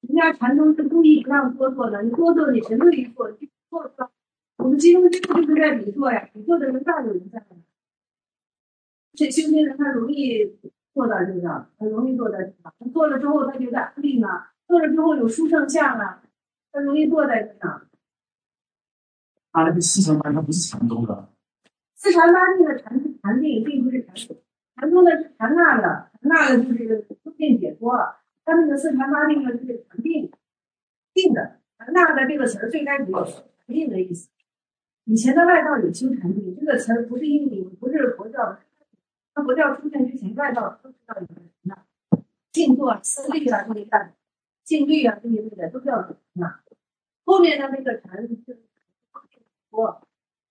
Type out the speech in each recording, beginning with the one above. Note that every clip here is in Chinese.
人家禅宗是故意不让多做的，你多做你神都一做，就做出来。我们金庸就是在比做呀，比做的人大有人在的。这修行人他容易做到这个，很容易做到这个。他做了之后他觉得安定了，做了之后有殊胜相了，他容易坐在这上。 他那个四禅八定不是禅宗的。 四禅八定的禅定并不是禅宗，禅宗的是禅那的，禅那的就是修定解脱。他那个四禅八定呢就是禅定定的，禅那的这个词儿最开始有禅定的意思。以前的外道有修禅定这个词儿不是印度，不是佛教的。那佛教出现之前，外道都知道有个什么静坐、思虑啊这一类的，静虑啊这一类的都叫什么？后面的那个禅就是说，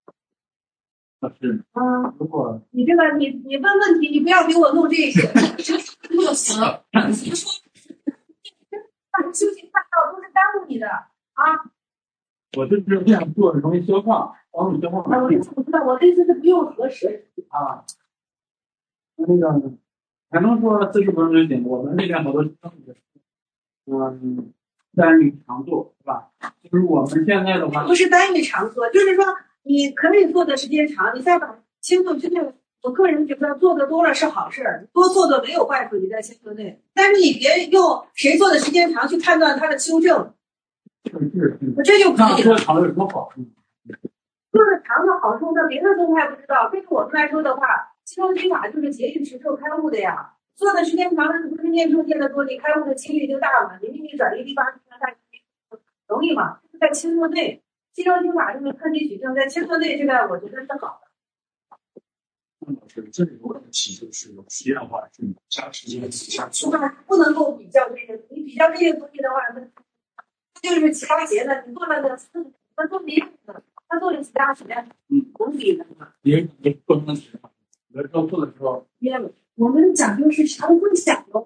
如果你这个你问问题，你不要给我弄这些，不行。修行大道都是耽误你的啊！ 我就是这样做容易消化，帮你消化。 我知道，我的意思是不用核实啊。那个禅宗说40分钟就行，我们这边好多单于常做，是吧？就是我们现在的话， 不是单于常做，就是说你可以做的时间长，你再把轻度之内，我个人觉得做的多了是好事，多做的没有坏处，你在轻度内，但是你别用谁做的时间长去判断他的修正，这就可以了。 做长有什么好处？ 做的长的好处，那别的宗派不知道，对于我们来说的话，西方经法就是节欲持咒开悟的呀。做的时间长了，不是念咒念的多，你开悟的几率就大了，你命运转移第8大容易嘛？在轻度内，西方经法这个科技取证，在轻度内这个我觉得是好的。 老师，这里有问题就是有时间的话是下时间下去， 不能够比较这个，你比较这些东西的话，那就是其他节的，你做了个他做别的，他做了其他节，能比的吗？ 也不能比。有的时候做的时候， 我们讲究是常分享的。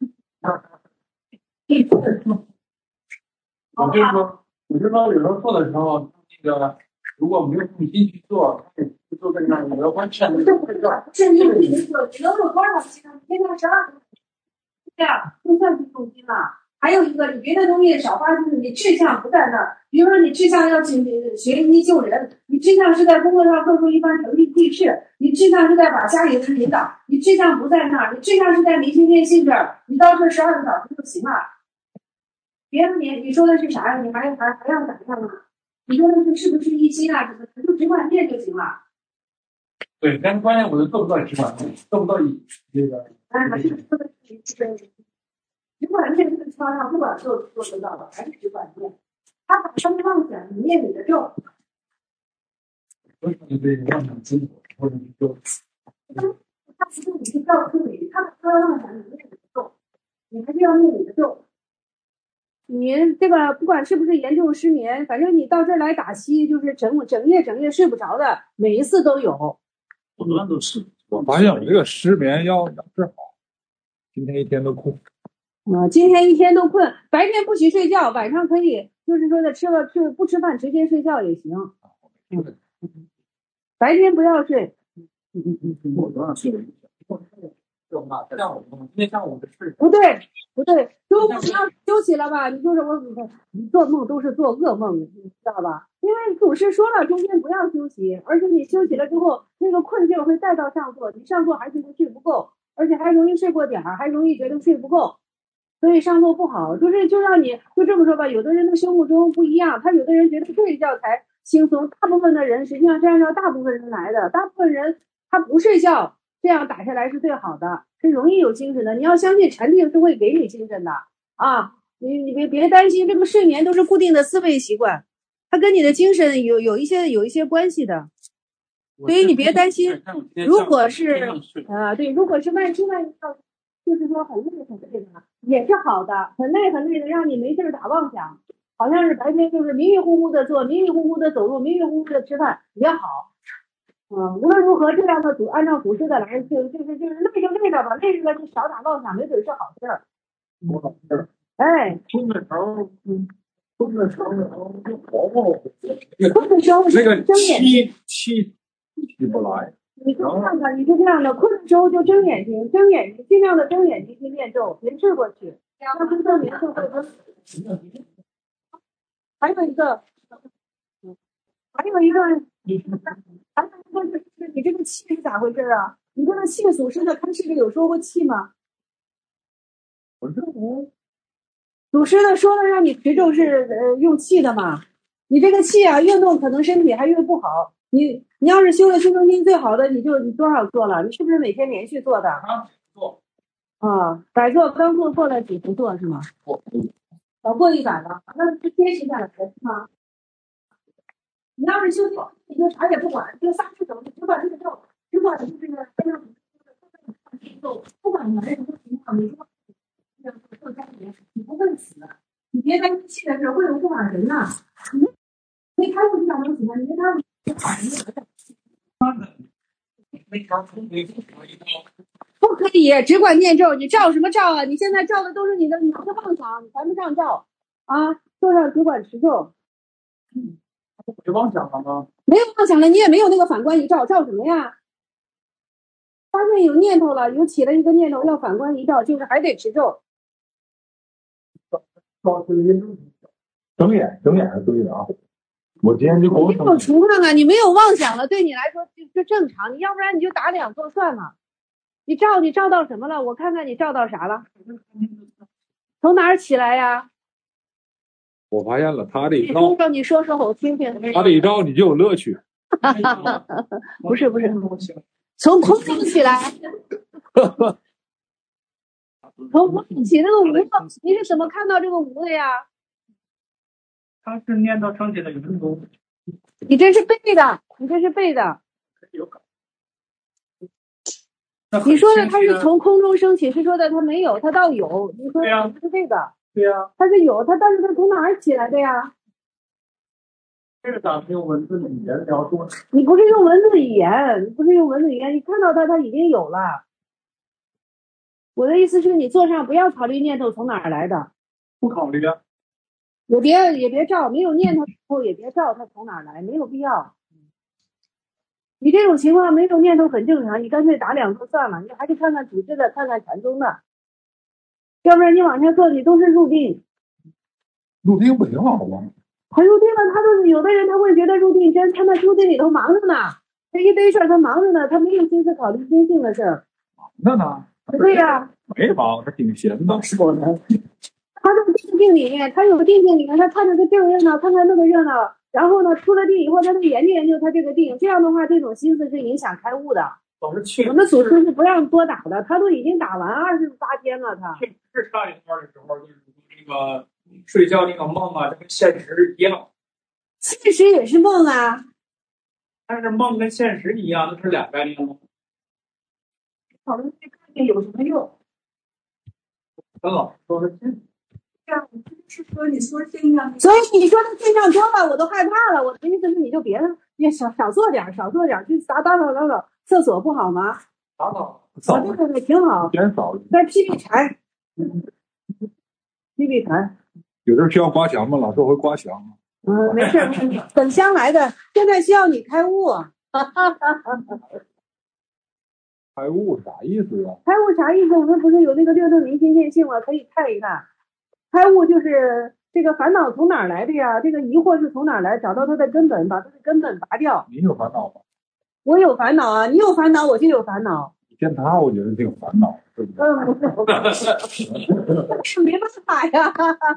我就说，有时候做的时候，那个如果没有用心去做，去做这样，我要完全不是你有心做，你能有多少心？天天12个，这样就算是用心了。还有一个，你别的东西少花心，你志向不在那儿。比如说，你志向要去学医救人，你志向是在工作上做出一番成绩济世，你志向是在把家里人领导，你志向不在那儿，你志向是在明心见性这儿，你到这12个小时就行了。别的你说的是啥呀？你还要咋样吗？你说的是不是一心啊？什么就只管念就行了。 对，但是关键我就做不到只管念，做不到这个。 还是说的是只管念这个情况下，不管做得到了，还是只管念。他把生妄想，你念你的咒。 不是你对妄想执着，或者你就他不是你去告诉你，他把妄想你念你的咒，你还是要念你的咒。你这个不管是不是严重失眠，反正你到这儿来打西，就是整夜睡不着的，每一次都有。 不断都是。 我发现我这个失眠要治好，今天一天都困。 今天一天都困，白天不许睡觉，晚上可以，就是说的不吃饭直接睡觉也行。白天不要睡。 我昨晚睡了一下午的事。 不对，中午要休息了吧？你就是你做梦都是做噩梦，你知道吧？因为祖师说了，中间不要休息，而且你休息了之后，那个困劲会带到上座，你上座还觉得睡不够，而且还容易睡过点儿，还容易觉得睡不够，所以上座不好。就让你就这么说吧，有的人的生物钟不一样，他有的人觉得睡一觉才轻松，大部分的人实际上是按照大部分人来的，大部分人他不睡觉。这样打下来是最好的，是容易有精神的。你要相信禅定是会给你精神的啊！你别担心，这个睡眠都是固定的思维习惯，它跟你的精神有一些关系的，所以你别担心。如果是如果是万一就是说很累的，也是好的，很累的，让你没事打妄想，好像是白天就是迷迷糊糊的做，迷迷糊糊的走路，迷迷糊糊的吃饭也好。无论如何，这样的按照祖师的来，就是累就累着吧，累着了就少打妄想，没准是好事儿。哎， 困的时候就活泼， 困的时候那个睁眼睛， 气起不来。 你看看，你是这样的，困的时候就睁眼睛，尽量的睁眼睛去念咒，别睡过去，要不睡眠就会还有一个，还有一个，还有一个就是你这个气是咋回事啊？你这个气属实的开示里有说过气吗？ 不是， 属实的说了让你持咒是用气的嘛？你这个气啊，越弄可能身体还越不好。你要是修了修正心最好的，你多少做了？你是不是每天连续做的？ 做啊，百做刚做了几不做是吗？过100了，那是坚持下来的是吗？你要是修行，你就啥也不管，就撒是什么，只管这个咒，只管就是不管你来什么情况，你说做家里面，你不会死，你别担心气的事，会有不法人呐。没开悟就想能死吗？你跟他没法通没一刀。 不可以，只管念咒，你照什么照啊？你现在照的都是你的妄想，你谈不上照啊，做上只管持咒。 我就妄想了吗？ 没有妄想了，你也没有那个反观一照，照什么呀？发现有念头了，有起了一个念头要反观一照，就是还得持咒。 睁眼是对的啊。我今天就没有情况啊，你没有妄想了，对你来说就正常。你要不然你就打2坐算了。你照到什么了？我看看你照到啥了？从哪儿起来呀？ 我发现了，他这一照， 你说我听听。 他这一照你就有乐趣。 不是，从空中起来，从空中起那个无，你是怎么看到这个无的呀？ 他是念到升起的云中。 你这是背的，你说的他是从空中升起，是说的他没有，他倒有。你说的是这个， 对呀， 他是有，但是他从哪儿起来的呀？ 这个咋是用文字语言描述？ 你不是用文字语言，你看到他已经有了。我的意思是你坐上不要考虑念头从哪儿来的， 不考虑啊。 也别照，没有念头以后也别照它从哪儿来，没有必要。你这种情况没有念头很正常，你干脆打2坐算了，你还是看看组织的，看看禅宗的，要不然你往下做你都是入定。 入定不挺好吗？ 他入定了，他都有的人他会觉得入定真，他那入定里头忙着呢，这一堆事儿他忙着呢，他没有心思考虑心性的事儿。 那呢？ 对呀， 没忙，他挺闲的。 说呢？ 他在定境里面，他有定境里面，他看着这热闹，看看那个热闹，然后呢，出了定以后，他就研究他这个定，这样的话，这种心思是影响开悟的。 老是去我们祖师是不让多打的，他都已经打完28天了，他。 是上一段的时候，就是那个睡觉那个梦啊，这跟现实一样。 现实也是梦啊， 但是梦跟现实一样，那是2概念吗？ 讨论这概念有什么用？ 跟老师说的真。 是说你说这样，所以你说他线上多了，我都害怕了。我的意思是，你就别少做点，去打扫厕所不好吗？ 打扫， 对，挺好。 减少。 再劈柴， 有的需要刮墙吗？老师会刮墙吗？ 没事，等将来的，现在需要你开悟。 开悟啥意思啊？ 开悟啥意思？我们不是有那个6度明心见性吗？可以看一看。开悟就是这个烦恼从哪儿来的呀？这个疑惑是从哪儿来？找到它的根本，把它的根本拔掉。 你有烦恼吗？ 我有烦恼啊，你有烦恼，我就有烦恼。 你见他，我觉得挺有烦恼，对不对？ 是没办法呀。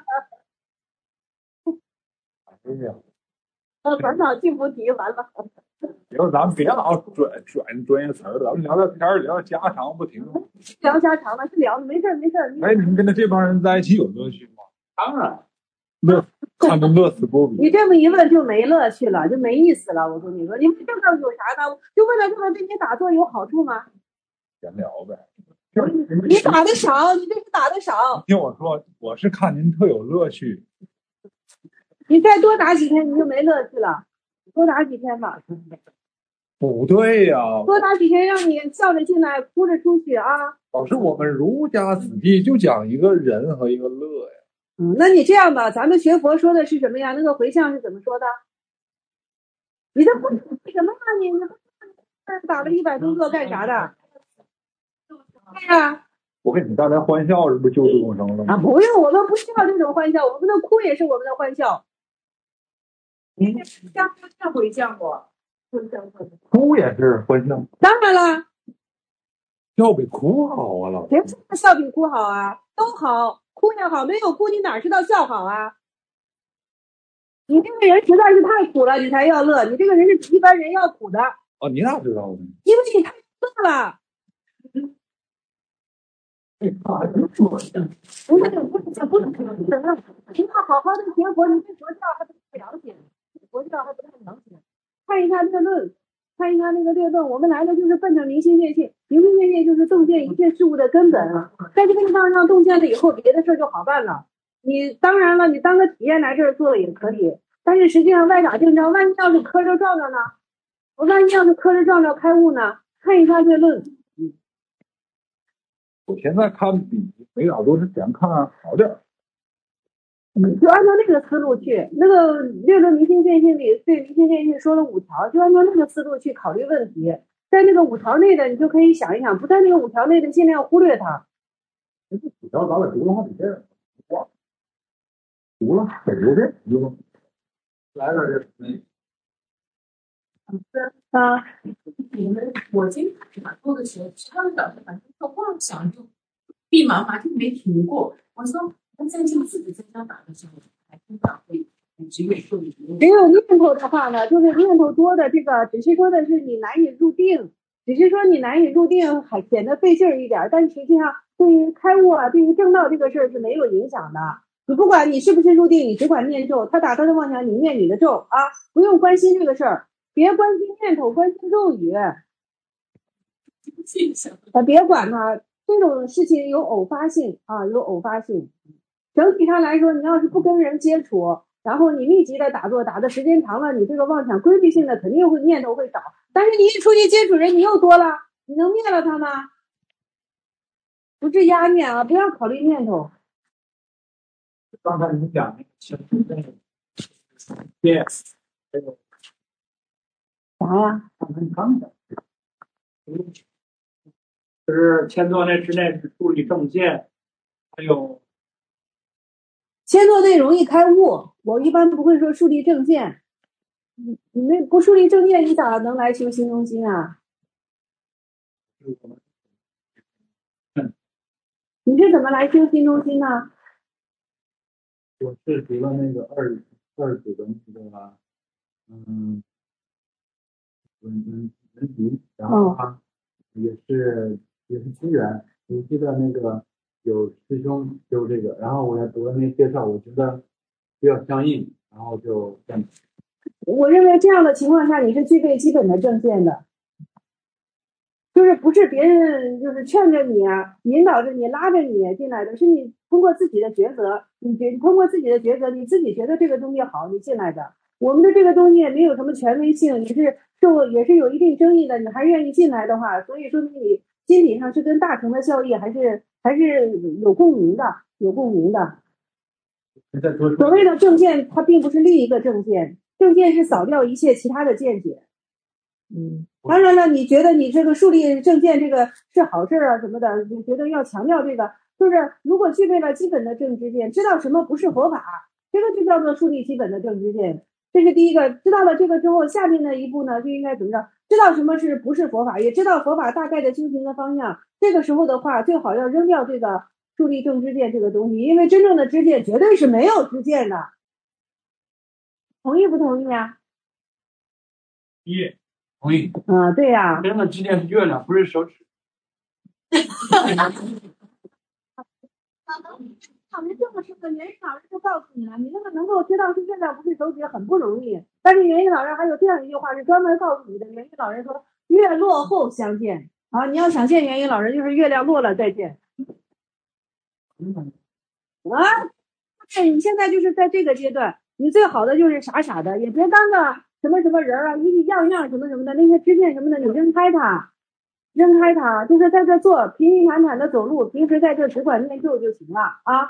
哎呀， 烦恼净不提，完了。 以后咱们别老转专业词儿了，咱们聊聊天儿，聊家常不停。 聊家常了，是聊的，没事。 哎，你们跟这帮人在一起有乐趣吗？ 当然， 他们乐此不疲。 你这么一问就没乐趣了，就没意思了。我跟你说，你们这个有啥呢？就为了这个对你打坐有好处吗？ 闲聊呗。 你打的少，你这是打的少。 听我说，我是看您特有乐趣。 你再多打几天，你就没乐趣了。多打几天吧。 不对呀， 多打几天，让你笑着进来，哭着出去啊。 老师，我们儒家子弟就讲一个仁和一个乐呀。 那你这样吧，咱们学佛说的是什么呀？那个回向是怎么说的？你这不是什么啊？你打了100多个干啥的？对呀， 我跟你大家欢笑，这不就事共生了吗？ 不用，我们不需要这种欢笑，我们的哭也是我们的欢笑。上回见过， 哭也是欢笑， 当然了， 笑比哭好啊，老师。 别说笑比哭好啊，都好，哭也好，没有哭你哪知道笑好啊？你这个人实在是太苦了，你才要乐。你这个人是比一般人要苦的。 哦，你咋知道的？ 因为你太乐了。不是，你要好好的学佛，你对佛教还不了解，佛教还不太了解。看一下列论，看一下那个列论，我们来的就是奔着明心见性，明心见性就是洞见一切事物的根本啊。在这个地方上洞见了以后，别的事就好办了。你当然了，你当个体验来这儿做也可以，但是实际上歪打正着，万一要是磕着撞着呢？万一要是磕着撞着开悟呢？看一下列论。 我现在看比没少都是想看好点儿。 就按照那个思路去，那个列论明心见性里对明心见性说了5条，就按照那个思路去考虑问题。在那个5条内的，你就可以想一想；不在那个5条内的，尽量忽略它。 这5条咱俩读了好几遍，读了很多遍，就来了这。 你们我经常打坐的时候，他们老是把这个妄想就闭麻麻就没停过。我说他在这自己在家打的时候，还经常会只有念头的话呢，就是念头多的这个，只是说的是你难以入定，只是说你难以入定，还显得费劲儿一点，但实际上对于开悟啊，对于正道这个事儿是没有影响的。你不管你是不是入定，你只管念咒，他打他的妄想，你念你的咒啊，不用关心这个事儿。别关心念头，关心咒语。别管它，这种事情有偶发性啊，有偶发性。整体上来说，你要是不跟人接触，然后你密集的打坐，打的时间长了，你这个妄想规律性的肯定会念头会少。但是你一出去接触人，你又多了，你能灭了它吗？不是压念啊，不要考虑念头。 刚才你讲那个情绪变，这个啥呀？ 你刚讲，就是千座内之内是处理正见，还有千座内容易开悟，我一般不会说树立正见。你那不树立正见，你咋能来修心中心啊？你是怎么来修心中心呢？ 我是读了那个二组的那个文集，然后也是机缘，我记得那个有师兄修这个，然后我也读了那介绍，我觉得比较相应，然后就我认为这样的情况下，你是具备基本的正见的，就是不是别人就是劝着你啊，引导着你，拉着你进来的，是你通过自己的抉择，你通过自己的抉择，你自己觉得这个东西好，你进来的。我们的这个东西也没有什么权威性，也是有一定争议的，你还愿意进来的话，所以说明你心理上是跟大乘的效益还是有共鸣的，有共鸣的。所谓的正见，它并不是另一个正见，正见是扫掉一切其他的见解。当然了，你觉得你这个树立正见这个是好事啊什么的，你觉得要强调这个，就是如果具备了基本的正知见，知道什么不是佛法，这个就叫做树立基本的正知见。这是第一个，知道了这个之后，下面的一步呢就应该怎么着？知道什么是不是佛法，也知道佛法大概的修行的方向。这个时候的话，最好要扔掉这个树立正知见这个东西，因为真正的知见绝对是没有知见的。同意不同意啊？ 同意。 对呀。 真的知见是月亮，不是手指。 老师这么说的，袁一老师就告诉你了，你那个能够知道是月亮不是手指很不容易。但是袁一老师还有这样一句话是专门告诉你的，袁一老师说月落后相见啊，你要想见袁一老师，就是月亮落了再见。你现在就是在这个阶段，你最好的就是傻傻的，也别当个什么什么人啊，一样什么什么的那些知见什么的，你扔开它。就是在这做平平坦坦的走路，平时在这只管念咒就行了啊。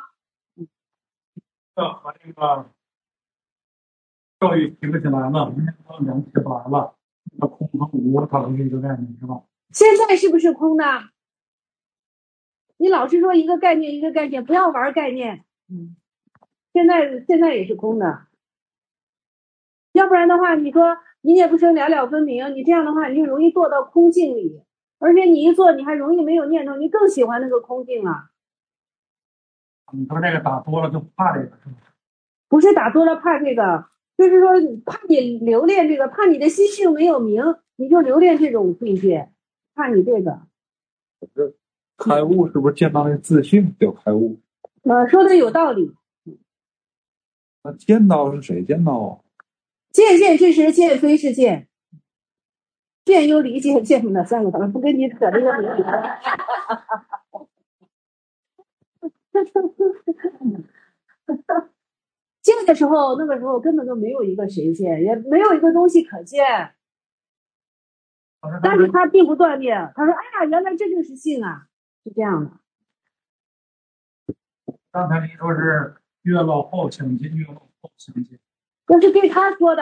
和这个教育提不起来了，明天都量起不来了。那空和无，它是一个概念，是吧？ 现在是不是空的？ 你老是说一个概念一个概念，不要玩概念。现在也是空的，要不然的话，你说一念不生，了了分明，你这样的话，你就容易堕到空境里，而且你一做，你还容易没有念头，你更喜欢那个空境了。 你说这个打多了就怕这个是吗？ 不是打多了怕这个，就是说怕你留恋这个，怕你的心性没有明，你就留恋这种境界，怕你这个。 开悟是不是见到那自性叫开悟？ 说的有道理。 那见到是谁见到啊？ 见见之时，见非是见，见有理解，见了算了，不跟你扯这个理了。见的时候，那个时候根本就没有一个谁见，也没有一个东西可见。但是他并不断灭，他说：“哎呀，原来这就是性啊，是这样的。” 刚才你说是月落后相见，月落后相见， 这是对他说的。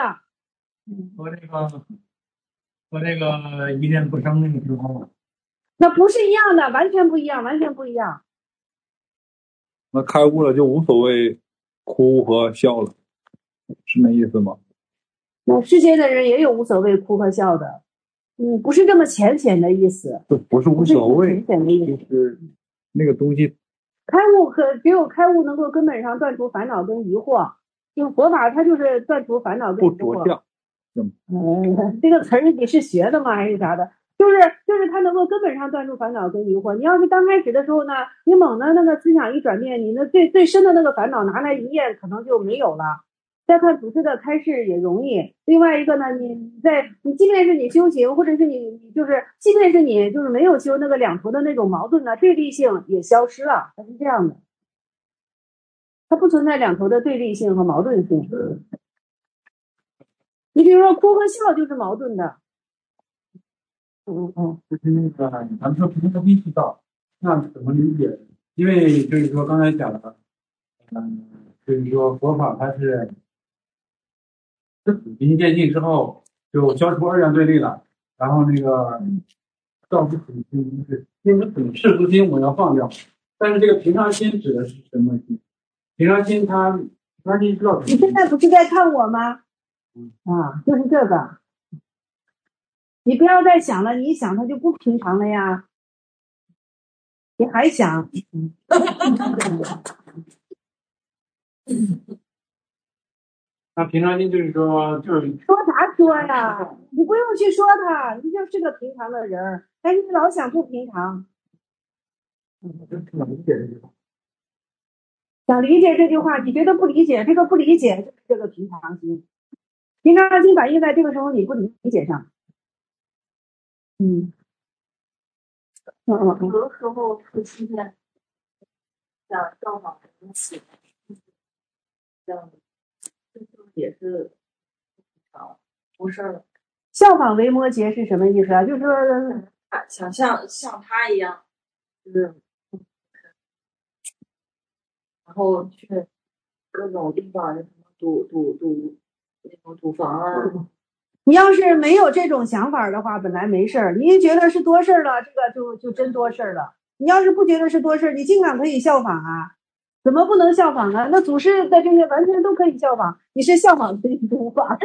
和这个一念不生那个时候， 那不是一样的，完全不一样，完全不一样。 那开悟了就无所谓哭和笑了，是那意思吗？ 那世间的人也有无所谓哭和笑的，不是这么浅显的意思。 不是无所谓， 浅显的意思就是那个东西。 开悟只有开悟能够根本上断除烦恼跟疑惑，就佛法它就是断除烦恼跟疑惑。 不着相。 这个词儿你是学的吗还是啥的？就是它能够根本上断除烦恼跟疑惑。你要是刚开始的时候呢，你猛的那个思想一转变，你那最深的那个烦恼拿来一念可能就没有了。再看祖师的开示也容易。另外一个呢，你即便是你修行，或者是你就是即便是你就是没有修，那个两头的那种矛盾的对立性也消失了。它是这样的，它不存在两头的对立性和矛盾性。你比如说哭和笑就是矛盾的。 就是那个咱们说平常意识到，那怎么理解？因为就是说刚才讲的，就是说佛法它是平心见性之后就消除二元对立了，然后那个道不属心，就是因为本世俗心我要放掉，但是这个平常心指的是什么心？平常心它你知道？ 你现在不是在看我吗？就是这个。你不要再想了，你一想它就不平常了呀。你还想？ 那平常心就是说说啥说呀？你不用去说它，你就是个平常的人，但是你老想不平常。 想理解这句话。 想理解这句话，你觉得不理解，这个不理解就是这个平常心。平常心反映在这个时候你不理解上。 有的时候会出现像效仿的东西，这样的，也是不是效仿维摩诘是什么意思啊？就是说想像他一样，就是然后去各种地方什么堵房啊。 你要是没有这种想法的话，本来没事儿。你一觉得是多事儿了，这个就真多事儿了。你要是不觉得是多事儿，你尽管可以效仿啊。怎么不能效仿呢？那祖师的这些完全都可以效仿。你是效仿自己无法，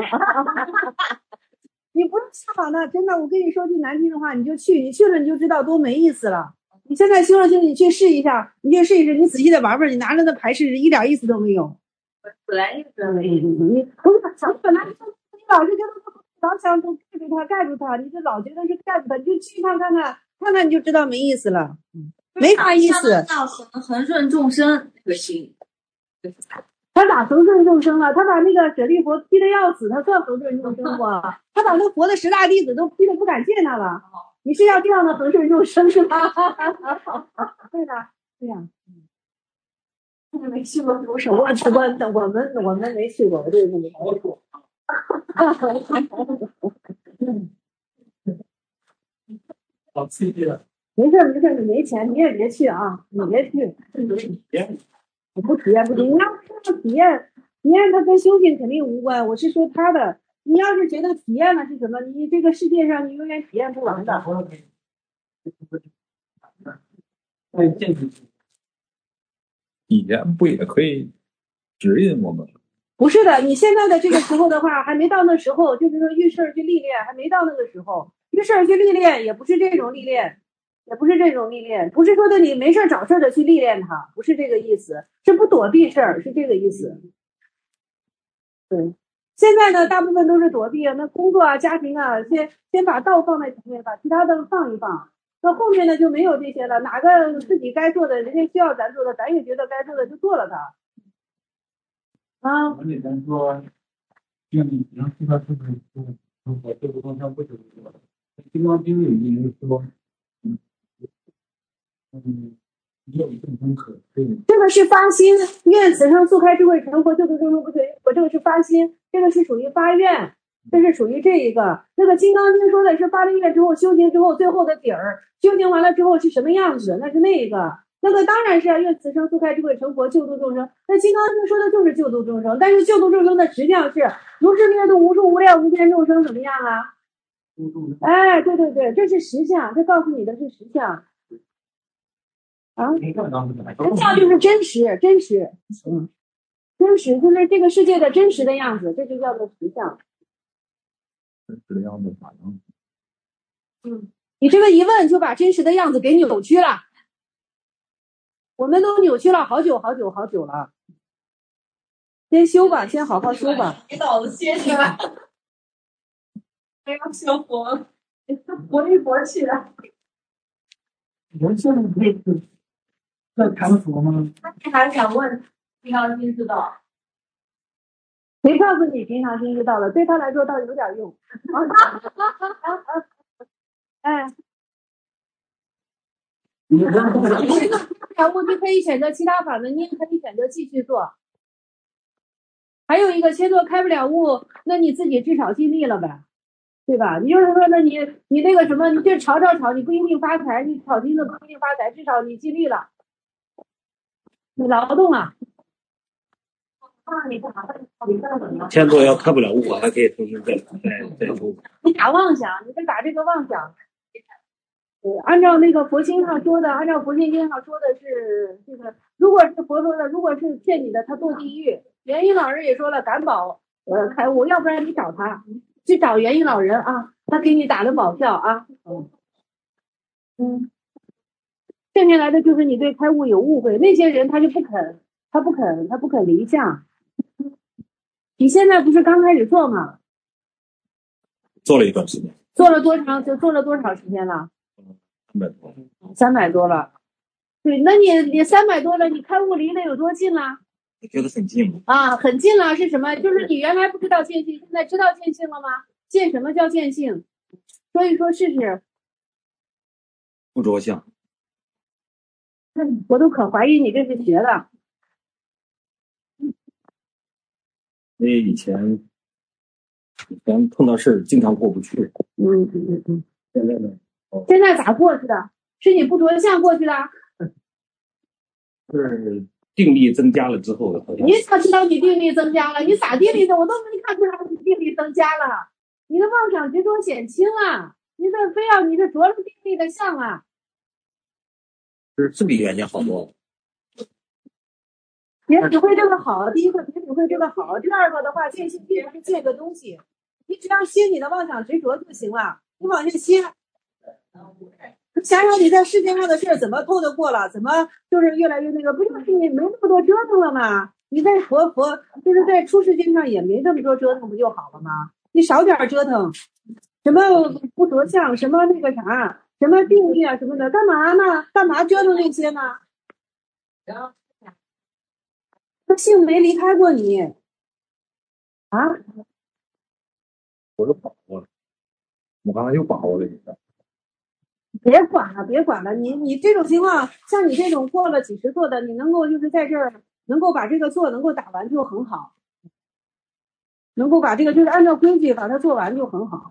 你不用效仿的，真的。我跟你说句难听的话，你就去，你去了你就知道多没意思了。你现在修了修，你去试一下，你去试一试，你仔细的玩玩，你拿着那牌试，一点意思都没有。 本来就是你本来你老是觉得老想都盖住它，你就老觉得是盖住它，你就去看看，你就知道没意思了，没啥意思。 恒顺众生这个心， 他咋恒顺众生了？他把那个舍利佛批的要死，他算恒顺众生不？他把那佛的10大弟子都批的不敢见他了。你是要这样的恒顺众生是吧？对的，对呀。没去过毒手，我们没去过，这个没去过。 好刺激了。 没事，你没钱，你也别去啊，你别去。我不体验不行，你要是体验它跟修行肯定无关。我是说他的，你要是觉得体验了是什么，你这个世界上你永远体验不完的。 在见识以前不也可以指引我们？ 不是的，你现在的这个时候的话，还没到那时候，就是说遇事去历练，还没到那个时候。遇事去历练，也不是这种历练，也不是这种历练，不是说的你没事找事的去历练它，不是这个意思，是不躲避事儿，是这个意思。对，现在呢，大部分都是躲避啊，那工作啊、家庭啊，先把道放在前面，把其他的放一放。那后面呢就没有这些了，哪个自己该做的，人家需要咱做的，咱也觉得该做的就做了它。啊， 我给咱说，就你只能知道这个我这个方向不久了。金刚经里面是说，没有众生可对。 这个是发心，愿此生速开智慧成佛，救度众生不退。我这个是发心，这个是属于发愿，这是属于这一个。那个金刚经说的是发了愿之后，修行之后最后的底儿，修行完了之后是什么样子？那是那个。那个当然是愿此生速开智慧成佛，救度众生。那金刚经说的就是救度众生，但是救度众生的实际上是如是灭度无数无量无边众生，怎么样啊？哎，对对对，这是实相，这告诉你的是实相。啊，实相就是真实，真实，真实就是这个世界的真实的样子，这就叫做实相。 真实的样子咋样？ 你这个一问就把真实的样子给扭曲了，我们都扭曲了好久好久好久了。先修吧，先好好修吧。 领导谢谢了，还要修佛，活一活去了。 人现在可以在谈佛吗？ 那你还想问平常心知道？ 谁告诉你平常心知道了？对他来说倒有点用。哎，你这个开悟，你可以选择其他法门，你也可以选择继续做。还有一个，先做开不了悟，那你自己至少尽力了呗，对吧？你就是说，那你那个什么，你去炒，你不一定发财，你炒金子不一定发财，至少你尽力了，你劳动了。 先做要开不了悟，还可以同时再做。 你打妄想，你得打这个妄想。按照那个佛经上说的，按照佛经上说的是这个，如果是佛说的，如果是骗你的，他堕地狱。元英老人也说了，敢保开悟，要不然你找他，去找元英老人啊，他给你打的保票啊。剩下来的就是你对开悟有误会，那些人他就不肯，他不肯离相。你现在不是刚开始做吗？ 做了一段时间。 做了多长？就做了多少时间了？300多了。对，那你300多了，你开悟离得有多近了？ 我觉得很近啊，很近了是什么？就是你原来不知道见性，现在知道见性了吗？见什么叫见性？说一说试试。 不着相。 我都可怀疑你这是学的。 因为以前碰到事儿经常过不去。现在呢？ 现在咋过去的？是你不着相过去的？ 是定力增加了之后。 你咋知道你定力增加了？你咋定力的？我都没看出来你定力增加了。你的妄想执着减轻了，你这非要你是着了定力的相啊。 是比原先好多了。 别体会这个好，第一个别体会这个好，第二个的话，见性并不是见个东西，你只要歇你的妄想执着就行了，你往下歇。想想你在世界上的事怎么透得过了，怎么就是越来越那个，不就是你没那么多折腾了吗？你在佛就是在出世间上也没这么多折腾不就好了吗？你少点折腾，什么不着相，什么那个啥，什么定力啊什么的，干嘛呢？干嘛折腾那些呢？性没离开过你啊？ 我都把握了，我刚才又把握了一下。 别管了，你这种情况，像你这种过了几十座的，你能够就是在这儿能够把这个做能够打完就很好，能够把这个就是按照规矩把它做完就很好。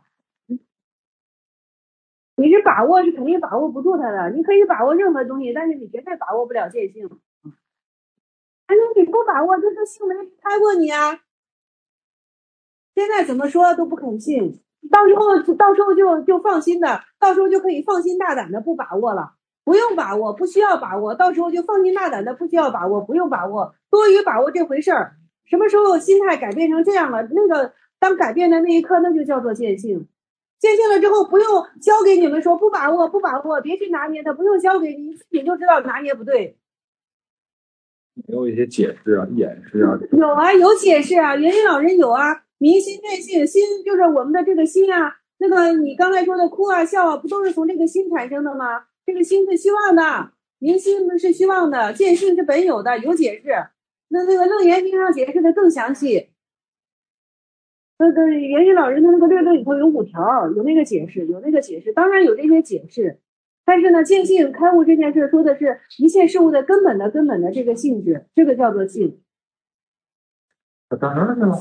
你是把握是肯定把握不住它的，你可以把握任何东西，但是你绝对把握不了见性。反正你不把握，就是性没离开过你啊。现在怎么说都不肯信，到时候就放心的，到时候就可以放心大胆的不把握了。 不用把握，不需要把握，到时候就放心大胆的不需要把握，不用把握，多于把握这回事儿。什么时候心态改变成这样了，那个当改变的那一刻，那就叫做见性。见性了之后，不用教给你们说不把握，不把握，别去拿捏它，不用教给你，自己就知道拿捏不对。 没有一些解释啊、演示啊？ 有啊，有解释啊，元音老人有啊。明心见性，心就是我们的这个心啊。那个你刚才说的哭啊、笑啊，不都是从这个心产生的吗？这个心是虚妄的，明心是虚妄的，见性是本有的，有解释。那个楞严经上解释的更详细。那个元音老人的那个略论里头有5条，有那个解释，有那个解释，当然有这些解释。但是呢，见性开悟这件事说的是一切事物的根本的这个性质，这个叫做性。 当然了，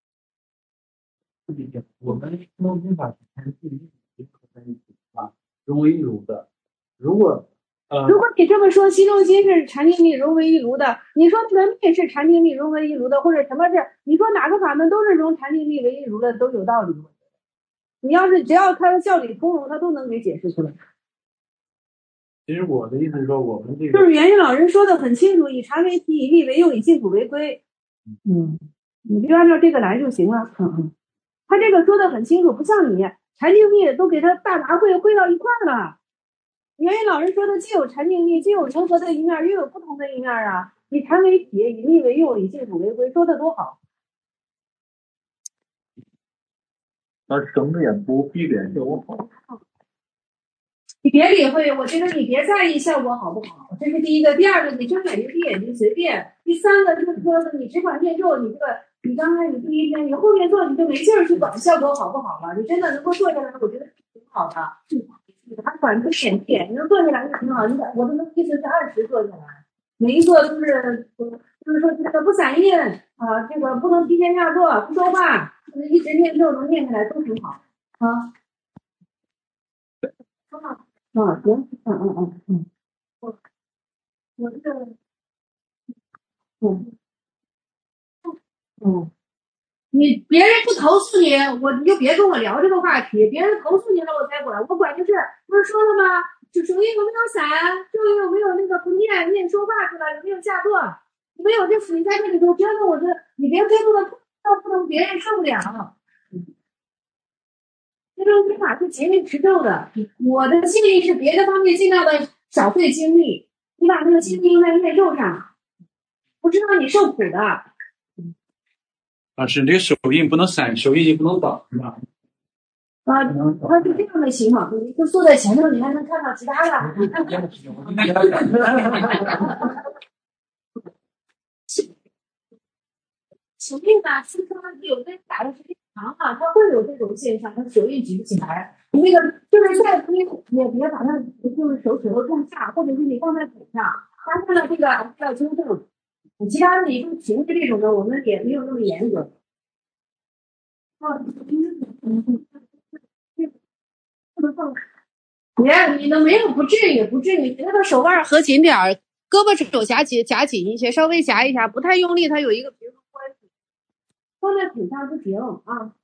我们心中心法是自己结合在一起啊，融为一炉的。如果你这么说，心中心是禅定力融为一炉的，你说那个密是禅定力融为一炉的，或者什么是，你说哪个法门都是融禅定力为一炉的，都有道理。你要是只要它教理通融，它都能给解释出来。 其实我的意思是说，我们这个就是元音老人说的很清楚，以禅为体，以力为用，以净土为归。你就按照这个来就行了。他这个说的很清楚，不像你禅定力都给他大杂烩到一块了。元音老人说的既有禅定力，既有融合的一面，又有不同的一面啊。以禅为体，以力为用，以净土为归，说的多好。 而睁着眼不闭着眼效果好。 你别理会，我觉得你别在意效果好不好，这是第一个。第二个，你睁眼睛闭眼睛随便。第三个就是说的，你只管念咒，你刚才你第一天，你后面做你就没劲儿去管效果好不好了。你真的能够做下来，我觉得挺好的。还管个点点，你能做下来就挺好。我的意思是按时做下来，每一做都是就是说这个不散印啊，这个不能提前下做，不说话，一直念咒能念下来都挺好啊。行，我这个，你别人不投诉你就别跟我聊这个话题。别人投诉你了，我才管。我管的是，不是说了吗？就手印有没有散，咒有没有那个不念说话出来，有没有下作？没有这你在这里头别跟我这，你别非不能别人受不了。这种方法是竭力持咒的，我的建议是别的方面尽量的少费精力，你把那个精力用在念咒上，我知道你受苦的。 老师，这个手印不能散，手印就不能倒，是吧？ 它是这样的情况，你就坐在前头，你还能看到其他的。手印吧，经常有的打的时间长啊，它会有这种现象，它手印举不起来。那个就是再也别把它就是手指头种下，或者是你放在腿上，发现了这个要纠正。其他的你就平时这种的，我们也没有那么严格。你都没有不至于，你那个手腕合紧点儿，胳膊手夹紧一些，稍微夹一下，不太用力，它有一个平衡关系。放在腿上不行啊。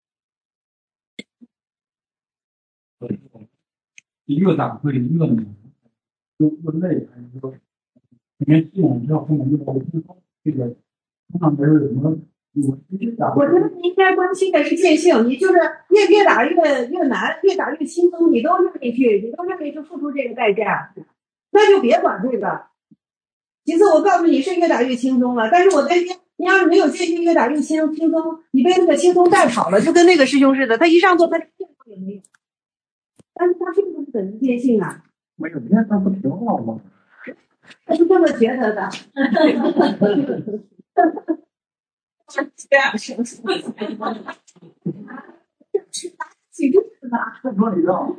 越打会越难，又累，还是说里面吸完之后后面又这个通常还是什么？ 我觉得你应该关心的是见性，你就是越打越难，越打越轻松，你都愿意去付出这个代价，那就别管这个。其次，我告诉你是越打越轻松了，但是我担心你要是没有见性，越打越轻松，你被那个轻松带跑了，就跟那个师兄似的，他一上座他见性也没有，但是他并不是本质见性啊。 没有念，那不挺好吗？ 他是这么觉得的。这样是几个是吧？ 这说你让。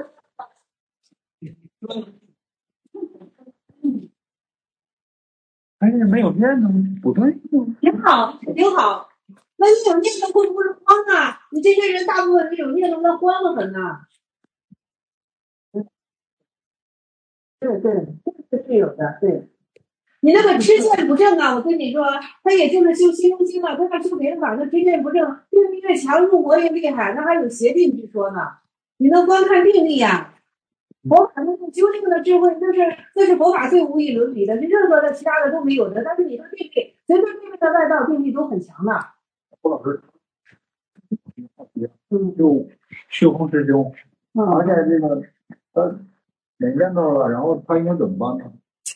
还是没有念呢？不对， 挺好。那你有念头会不会慌啊？你这些人大部分没有念头，那慌得很呐。对，这是有的，对。你那个知见不正啊，我跟你说，他也就是修心中经了，他要修别的法，他知见不正，定力越强，入魔越厉害，那还有邪定之说呢。你能光看定力呀？ 佛法那是究竟的智慧，那是佛法最无与伦比的，是任何的其他的都没有的。但是你的对比，随随便便的外道定力都很强的。 郭老师，就修空师兄，而且这个人见到了，然后他应该怎么办呢？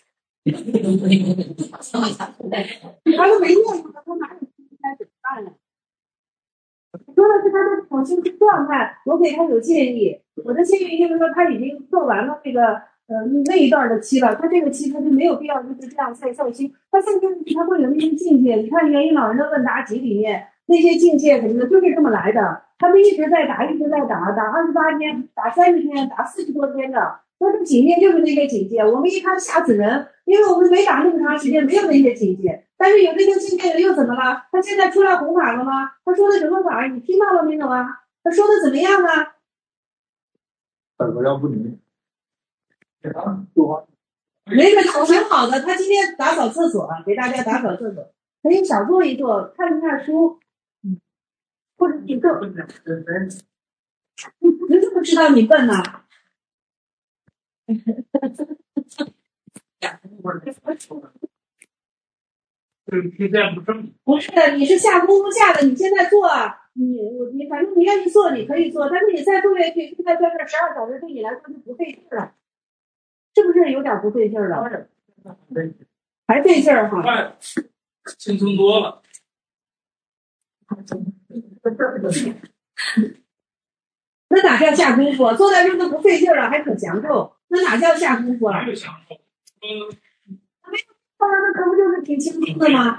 他都没念过，他哪有应该怎么办呢？说的是他的这种精神状态，我给他有建议。我的建议就是说，他已经做完了这个那一段的期了，他这个期他就没有必要就是这样再造期。他现在他会有那些境界，你看元音老人的问答集里面那些境界什么的，就是这么来的。他们一直在打，一直在打28天，打30天，打40多天的。那这境界就是那些境界，我们一看吓死人，因为我们没打那么长时间，没有那些境界。但是有那些境界的又怎么了？他现在出来弘法了吗？他说的什么法？你听到了没有啊？他说的怎么样啊？ 我要不你， 没什么，挺好的。他今天打扫厕所，给大家打扫厕所，可以少做一做，看一看书，或者你更，你怎么知道你笨呢？不是的，你是下功夫下的，你现在做啊，你反正你愿意做，你可以做，但是你再做下去，现在在这12小时对你来说就不费劲了，是不是有点不费劲了？还费劲儿哈？ 轻松多了。 那哪叫下功夫？坐在这都不费劲了，还可享受，那哪叫下功夫啊？ 没有享受。 那可不就是挺轻松的吗？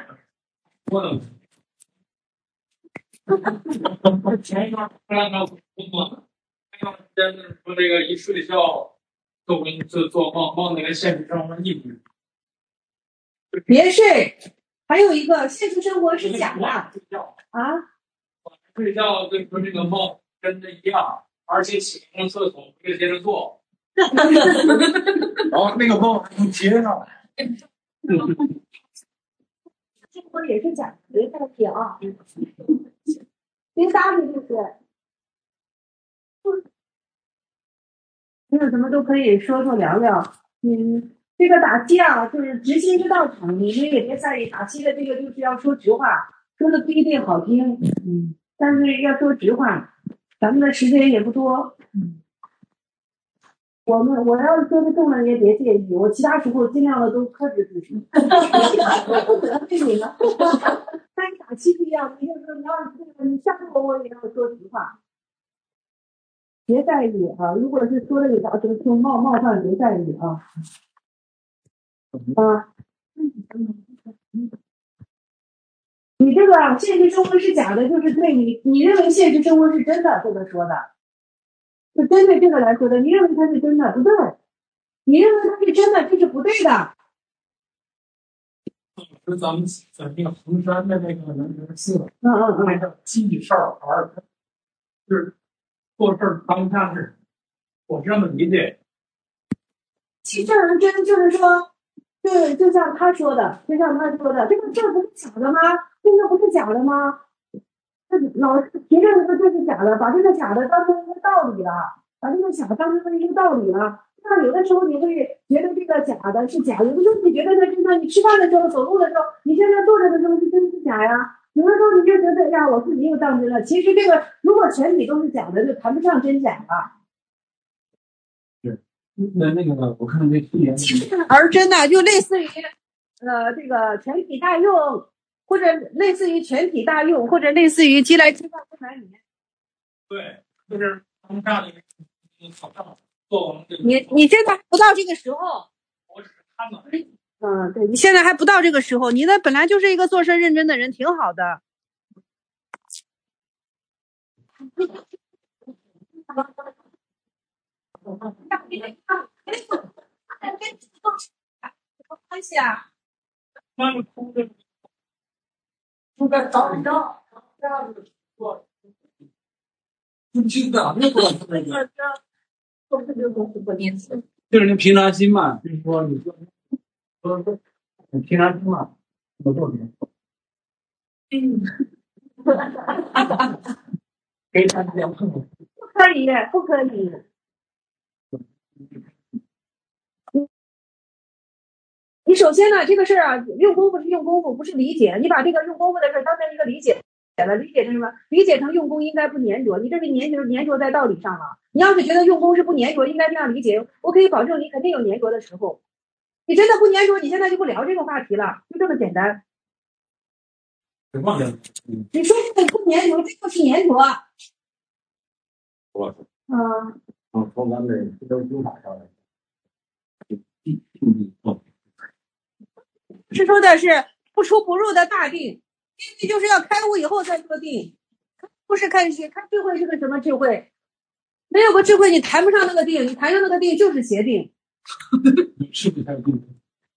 前一段看到工作，说这个一睡觉就做梦那个现实生活一模。 别睡，还有一个现实生活是假的啊。 睡觉跟说这个梦真的一样，而且起完厕所不是接着做。然后那个梦还能接上来。 生活也是假的，别太铁啊！别搭理这些，没有什么都可以说聊聊。这个打七啊，就是直心之道场，你们也别在意。打七的这个就是要说直话，说的不一定好听，但是要说直话。咱们的时间也不多，我要是说的重了，你也别介意，我其他时候尽量的都克制自己，不得罪你了。但是打七不一样，你就是说你要是这个，你下次我也要说实话，别在意啊。如果是说的有啥这个冒犯，别在意啊。你这个现实生活是假的，就是对你认为现实生活是真的，这么说的，是针对这个来说的。你认为它是真的，不对；你认为它是真的，这是不对的。 是咱们在那个衡山的那个人寺，那个记事儿玩，就是做事当下是，我这么理解。 其实人真就是说，对，就像他说的，这个事儿不是假的吗？这个不是假的吗？这老是提着说这是假的，把这个假的当成一个道理了，把这个假当成一个道理了。那有的时候你会觉得这个假的是假，有的时候你觉得它真的。你吃饭的时候、走路的时候，你现在坐着的时候是真是假呀？有的时候你就觉得呀，我自己又当真了。其实这个如果全体都是假的，就谈不上真假了。 那个我看这去年而真的就类似于这个全体大用，或者类似于全体大用，或者类似于饥来吃饭不难言。 对，就是当下的考上做我们这个。 你现在不到这个时候， 我只是看到。 对，你现在还不到这个时候，你呢本来就是一个做事认真的人，挺好的。关系啊？ 就在找你这样子做，不知道那个就是你平常心嘛，就是说你平常心嘛，我做什么？给他讲不可以。 你首先呢，这个事儿啊，用功夫是用功夫，不是理解。你把这个用功夫的事当成一个理解了，理解成什么？理解成用功应该不粘着。你这是粘着在道理上了。你要是觉得用功是不粘着，应该这样理解，我可以保证你肯定有粘着的时候。你真的不粘着，你现在就不聊这个话题了，就这么简单。 什么？ 你说不粘着，这就是粘着。 从咱们这种经法上来。 是说的是不出不入的大定，定就是要开悟以后再说定，不是看智慧是个什么智慧？没有个智慧，你谈不上那个定，你谈上那个定就是邪定。 是不太定。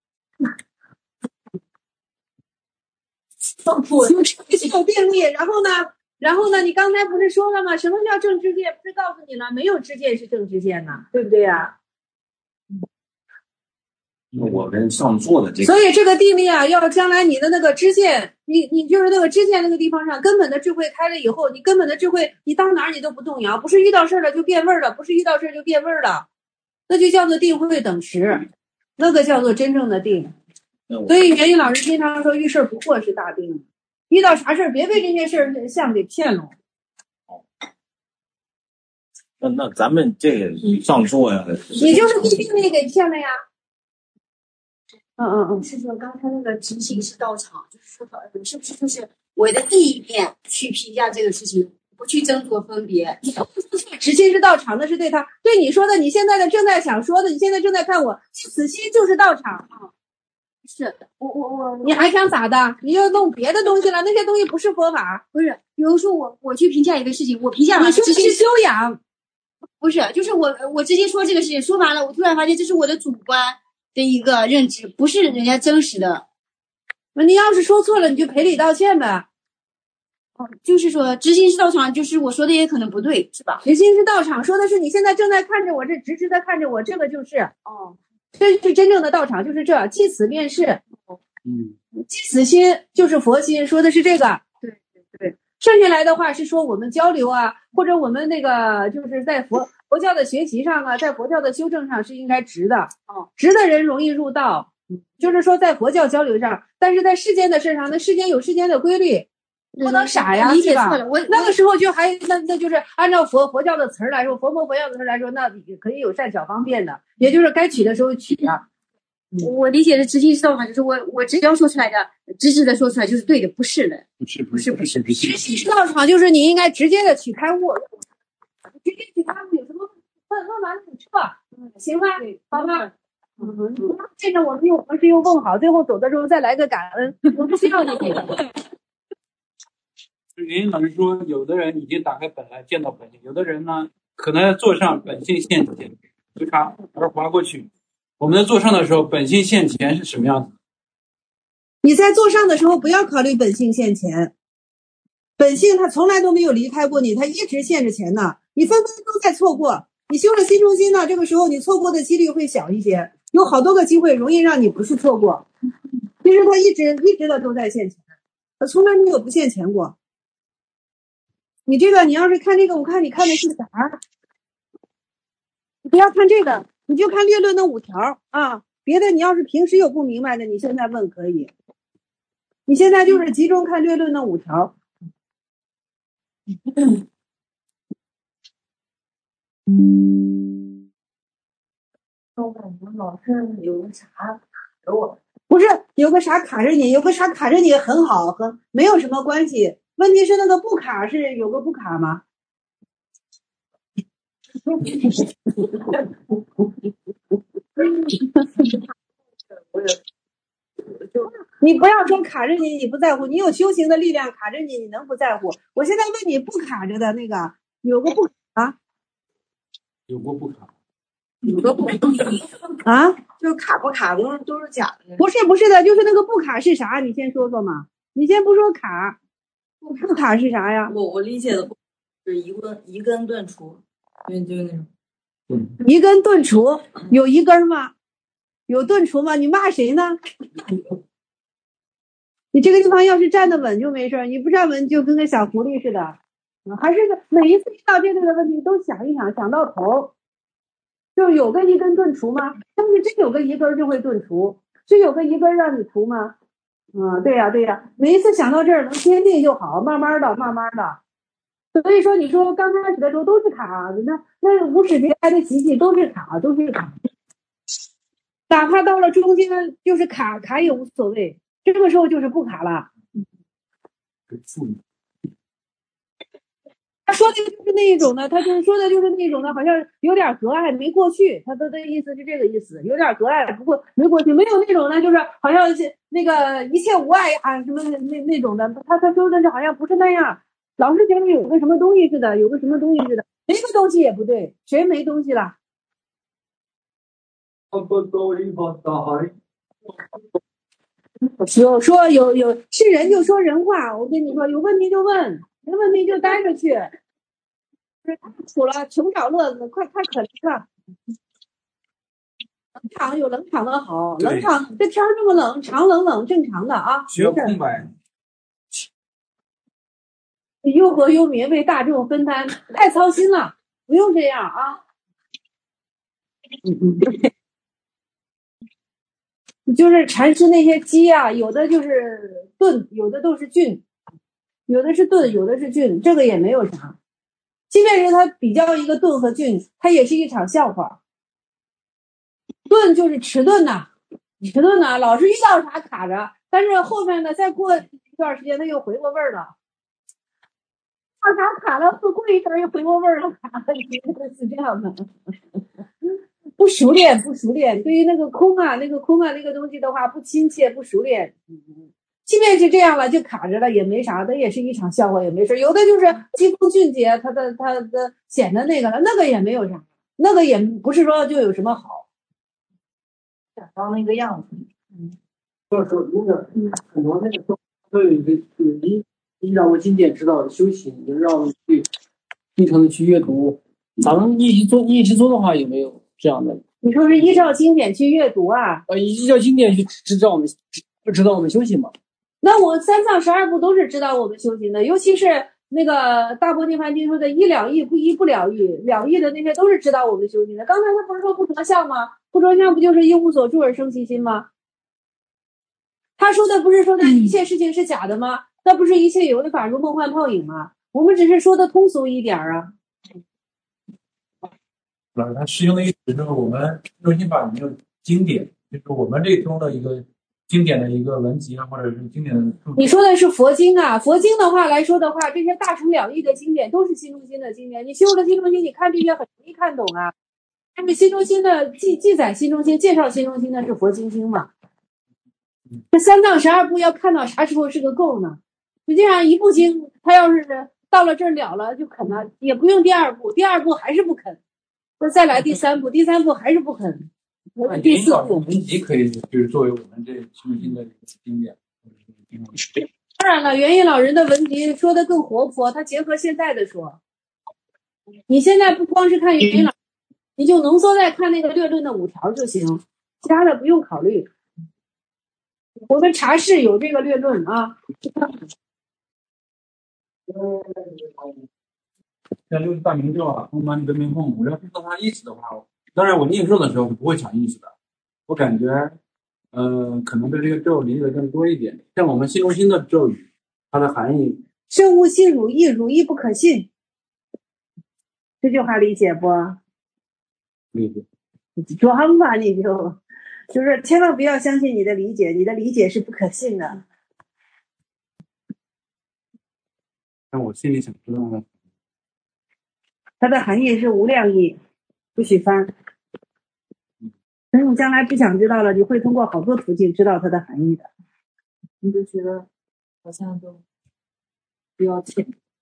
有定力，然后呢？你刚才不是说了吗？什么叫正知见？不是告诉你了，没有知见是正知见呐，对不对呀？ 我们上座的这个， 所以这个定力啊，要将来你的那个知见，你就是那个知见那个地方上根本的智慧开了以后，你根本的智慧，你到哪儿你都不动摇，不是遇到事儿了就变味儿了，不是遇到事儿就变味儿了，那就叫做定慧等持，那个叫做真正的定。所以袁宇老师经常说遇事不惑是大定，遇到啥事儿别被这件事儿相给骗了。 那咱们这个上座呀， 你就是被定力给骗了呀。 是说刚才那个执行是道场，就是说是不是就是我的意念去评价这个事情，不去斟酌分别。 执行是道场，那是对他对你说的，你现在的正在想说的，你现在正在看我，此心就是道场啊。 是我你还想咋的？你就弄别的东西了，那些东西不是佛法。 不是，比如说我去评价一个事情，我评价完你说的是修养， 不是，就是我直接说这个事情，说完了，我突然发现这是我的主观的一个认知，不是人家真实的。 你要是说错了，你就赔礼道歉呗。 就是说执行是道场，就是我说的也可能不对，是吧？ 执行是道场，说的是你现在正在看着我，这直直的看着我，这个就是这是真正的道场，就是这即此便是。即此心就是佛心，说的是这个。对。剩下来的话是说我们交流啊，或者我们那个就是在佛教的学习上啊，在佛教的修正上是应该直的。直的人容易入道。就是说在佛教交流上，但是在世间的事上，那世间有世间的规律。不能傻呀， 理解错了。我那个时候就还那就是按照佛教的词儿来说，佛教的词儿来说，那可以有善巧方便的，也就是该取的时候取啊。 我理解的执行是道场，就是我只要说出来的，直直的说出来就是对的，不是的。 不是。 执行是道场，就是你应该直接的取开悟，直接取开悟有什么问完你撤，行吧？好吧。见着我们又合适又问好，最后走的时候再来个感恩，我不需要你这个。 云老师说，有的人已经打开本来见到本性，有的人呢可能要坐上本性现前，就差而滑过去。我们在坐上的时候，本性现前是什么样子？ 你在坐上的时候，不要考虑本性现前，本性它从来都没有离开过你，它一直现着前呢。你分分钟在错过，你修了心中心呢，这个时候你错过的几率会小一些，有好多个机会容易让你不是错过。其实它一直的都在现前，它从来没有不现前过。你这个，你要是看这个，我看你看的是啥？你不要看这个，你就看略论的5条啊。别的你要是平时有不明白的，你现在问可以。你现在就是集中看略论的5条。 我感觉老是有个啥卡着我， 不是有个啥卡着你，有个啥卡着你很好，和没有什么关系。问题是那个不卡是有个不卡吗？你不要说卡着你，你不在乎，你有修行的力量卡着你，你能不在乎？我现在问你不卡着的那个，有个不卡？ 有过不卡？ 有个不卡啊？ 就卡不卡都是假的。 不是的，就是那个不卡是啥？你先说说嘛。你先不说卡，不卡是啥呀？ 我理解的是一根断除，对，就是那种。 一根顿除，有一根吗？有顿除吗？你骂谁呢？你这个地方要是站得稳就没事，你不站稳就跟个小狐狸似的。还是每一次遇到这个的问题都想一想，想到头。就有个一根顿除吗？要是真有个一根就会顿除， 是有个一根让你涂吗？对呀，对呀，每一次想到这儿能坚定就好，慢慢的，慢慢的。所以说，你说刚开始的时候都是卡，那无始劫来的习气都是卡，都是卡。哪怕到了中间就是卡也无所谓，这个时候就是不卡了。他说的就是那一种的，他就是说的就是那种的，好像有点隔碍没过去，他的意思是这个意思，有点隔碍，不过没过去。没有那种呢，就是好像那个一切无碍啊什么那种的，他说的是好像不是那样，老是觉得有个什么东西似的，有个什么东西似的，没个东西也不对，谁没东西了？说有是人就说人话，我跟你说，有问题就问，没问题就待着去。太苦了，穷找乐子，太可怜了。冷场有冷场的好，冷场这天这么冷，长冷正常的啊。 学空白。 忧国忧民，为大众分担，太操心了，不用这样啊。就是禅师那些机啊，有的就是钝，有的都是俊，有的是钝，有的是俊，这个也没有啥。即便是他比较一个钝和俊，他也是一场笑话。钝就是迟钝呐，老是遇到啥卡着，但是后面呢，再过一段时间他又回过味儿了。到啥卡了，过一阵又回过味儿了，卡了，是这样的。不熟练，对于那个空啊那个东西的话，不亲切，不熟练。即便是这样了，就卡着了也没啥，它也是一场笑话，也没事。有的就是疾风峻杰，他的显得那个了，那个也没有啥，那个也不是说就有什么好， 假装那个样子。 就是说，那个很多那个都有一个依照我经典指导的修行，就是让我们去经常的去阅读。咱们一起做的话，有没有这样的？ 你说是依照经典去阅读啊？ 依照经典去指导我们修行嘛？ 那我三藏12部都是指导我们修行的，尤其是那个大般涅槃经说的一了义不一不了义，了义的那些都是指导我们修行的。刚才他不是说不着相吗？不着相不就是因无所住而生其心吗？他说的不是说的一切事情是假的吗？那不是一切有为法如梦幻泡影吗？我们只是说的通俗一点啊。 老师，他师兄的意思是我们中心法里面有经典，就是我们这中的一个经典的一个文集啊，或者是经典的。 你说的是佛经啊？佛经的话来说的话，这些大乘了义的经典都是心中心的经典。你修了心中心，你看这些很容易看懂啊。但是心中心的记载心中心、介绍心中心的是佛经经嘛？这三藏12部要看到啥时候是个够呢？实际上一部经，他要是到了这儿了了就啃了，也不用第二部，第二部还是不啃，那再来第三部，第三部还是不啃，第四部。 文集可以就是作为我们这心中心的经典。 当然了，元印老人的文集说的更活泼，他结合现在的说。你现在不光是看元印老，你就浓缩在看那个略论的5条就行，其他的不用考虑。我们茶室有这个略论啊。 像六大明咒啊，空班真明空，我要知道它意思的话，当然我念咒的时候是不会讲意思的。我感觉，可能对这个咒理解的更多一点。像我们心中心的咒语，它的含义， 圣物信汝意，汝意不可信。这句话理解不？ 理解。 装吧，你就是千万不要相信你的理解，你的理解是不可信的。 但我心里想知道呢， 它的含义是无量义，不许翻。等你将来不想知道了，你会通过好多途径知道它的含义的。 你就觉得好像都不要钱，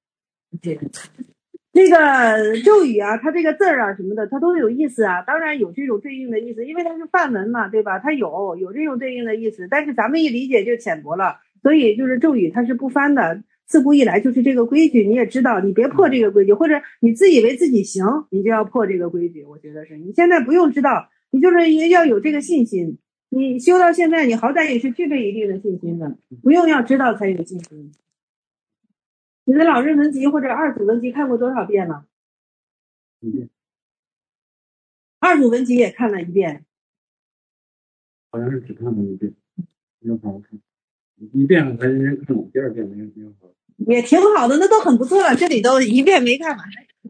这个咒语啊，它这个字儿啊什么的，它都有意思啊。当然有这种对应的意思，因为它是梵文嘛，对吧？它有这种对应的意思，但是咱们一理解就浅薄了。所以就是咒语它是不翻的，自古以来就是这个规矩，你也知道，你别破这个规矩，或者你自以为自己行，你就要破这个规矩。我觉得是你现在不用知道，你就是也要有这个信心。你修到现在，你好歹也是具备一定的信心的，不用要知道才有信心。你的老人文集或者二祖文集看过多少遍了？1遍。二祖文集也看了1遍。 好像是只看了一遍，没有好好看。一遍还认真看了，第二遍没有好。 也挺好的，那都很不错了。这里都一遍没看完。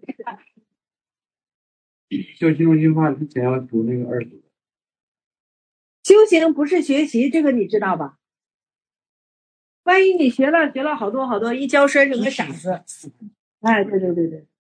就新中心化之前要读那个2组。 修行不是学习，这个你知道吧？万一你学了好多好多，一跤摔成个傻子。哎，对对对对。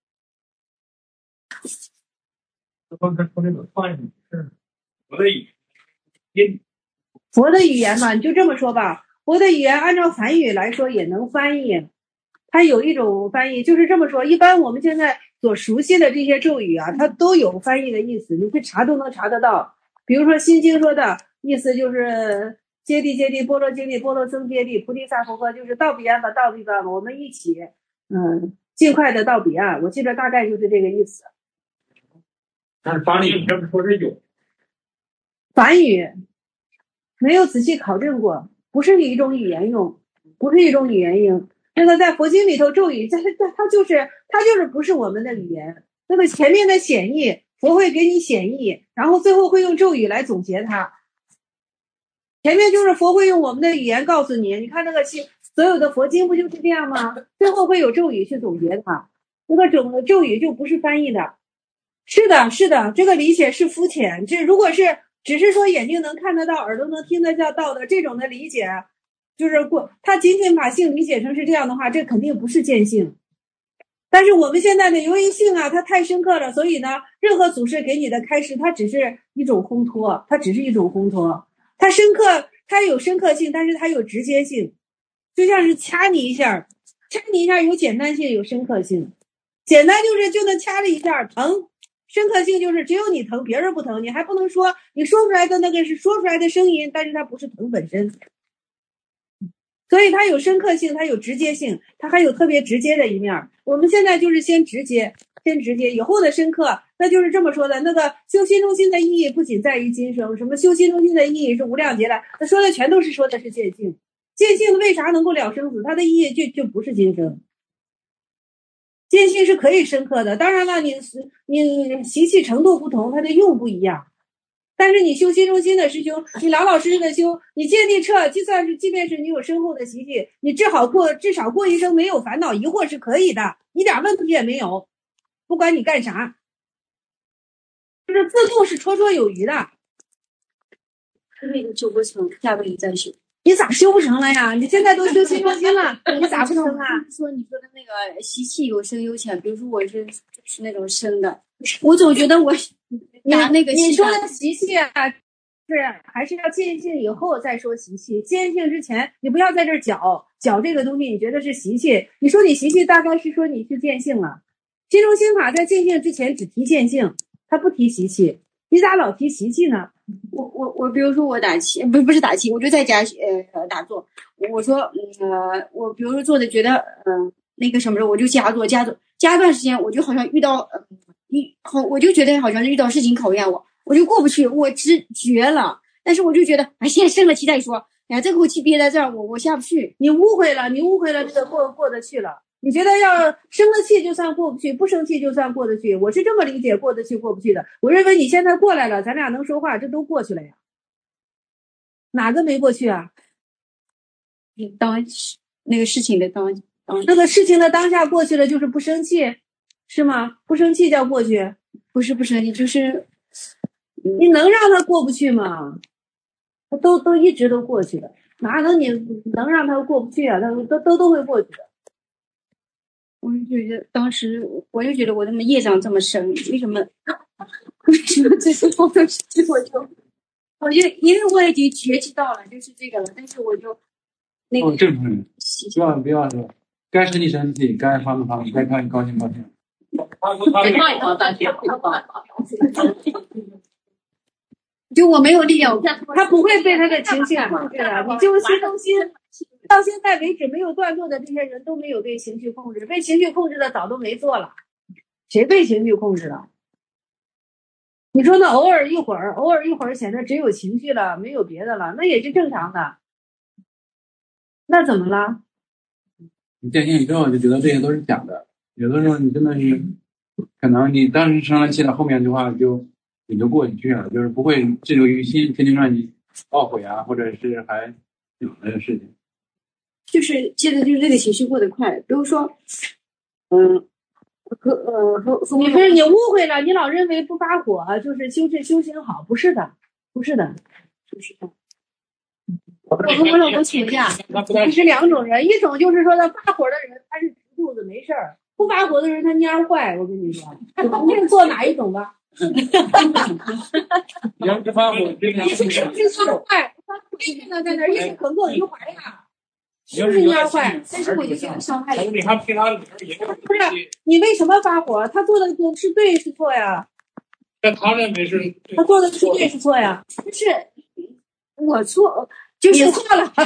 刚才说那个翻译是佛的语言， 佛的语言嘛，你就这么说吧。佛的语言按照梵语来说也能翻译，它有一种翻译就是这么说。一般我们现在所熟悉的这些咒语啊，它都有翻译的意思，你去查都能查得到。比如说《心经》说的意思就是揭谛揭谛波罗揭谛波罗僧揭谛菩提萨婆诃，就是到彼岸吧，到彼岸吧，我们一起尽快的到彼岸。我记得大概就是这个意思。 但是法理这么说是有。 梵语没有仔细考证过，不是一种语言用，不是一种语言用。那个在佛经里头咒语，它就是不是我们的语言。那个前面的显义，佛会给你显义，然后最后会用咒语来总结它。前面就是佛会用我们的语言告诉你，你看那个所有的佛经不就是这样吗？最后会有咒语去总结它，那个咒语就不是翻译的。是的，是的，这个理解是肤浅。这如果是只是说眼睛能看得到，耳朵能听得到的这种的理解，就是他仅仅把性理解成是这样的话，这肯定不是见性。但是我们现在的由于性啊，它太深刻了，所以呢，任何祖师给你的开示，它只是一种烘托，它只是一种烘托。它深刻，它有深刻性，但是它有直接性，就像是掐你一下有简单性，有深刻性。简单就能掐了一下疼。深刻性就是只有你疼，别人不疼，你还不能说你说出来的那个是说出来的声音，但是它不是疼本身，所以它有深刻性，它有直接性，它还有特别直接的一面。我们现在就是先直接，以后的深刻，那就是这么说的。那个修心中心的意义不仅在于今生，什么修心中心的意义是无量劫来，他说的全都是说的是见性。见性为啥能够了生死？它的意义就不是今生。见性是可以深刻的，当然了，你习气程度不同，它的用不一样。但是你修心中心的师兄，你老老实实的修，你见地彻，即便是你有深厚的习气，你至少过一生没有烦恼疑惑是可以的，一点问题也没有。不管你干啥，就是自度是绰绰有余的。 这辈子修不成，下辈子再修。 你咋修不成了呀？你现在都修心中心了，你咋不成啊？ 说你说的那个习气有深有浅，比如说我是那种深的，我总觉得我拿那个你说的习气啊，是还是要见性以后再说习气。见性之前，你不要在这儿搅这个东西，你觉得是习气？你说你习气，大概是说你去见性了。心中心法在见性之前只提见性，他不提习气。你咋老提习气呢？ 我比如说我打气，不是打气，我就在家打坐。我说我比如说做的觉得那个什么，我就加段时间，我就好像遇到我就觉得好像遇到事情考验我就过不去，我直觉了。但是我就觉得先生了气再说，这口气憋在这儿，我下不去。 你误会了这个过得去了。你觉得要生了气就算过不去，不生气就算过得去，我是这么理解过得去过不去的。我认为你现在过来了，咱俩能说话，这都过去了呀。哪个没过去啊？ 当那个事情的当那个事情的当下过去了，就是不生气，是吗？不生气叫过去？ 不是不生气，就是你能让他过不去吗？他都一直都过去了，哪能你能让他过不去啊？他都会过去的。 我就觉得当时我就觉得我怎么业障这么深，为什么最后的事情我就因为我已经觉知到了就是这个了，但是我就那个正常，不要说该生气生气，该发怒，该高兴高兴。 就我没有力量， 他不会被他的情绪控制的。你就心中心到现在为止没有断过的这些人都没有被情绪控制，被情绪控制的早都没做了。谁被情绪控制了？你说那偶尔一会儿显得只有情绪了，没有别的了，那也是正常的。那怎么了？ 你见性以后就觉得这些都是假的，有的时候你真的是可能你当时生了气了，后面的话也就过去了，就是不会滞留于心，天天让你懊悔啊，或者是还有那个事情。 就是接着就是这个情绪过得快，比如说， 你是你误会了，你老认为不发火就是修行好，不是的，不是的，不是的。我跟我老公请假，他是两种人，一种就是说他发火的人，他是直肚子没事儿；不发火的人，他蔫坏。我跟你说，你是做哪一种吧？ 你要是发火， 你是是不是蔫坏？现在在那一直可乐一会儿呀。 是不是蔫坏？ 但是我就觉得伤害。 你还平常也不是你为什么发火？他做的是对是错呀？ 但他认为是他做的是对是错呀？ 就是我错，就是你错了。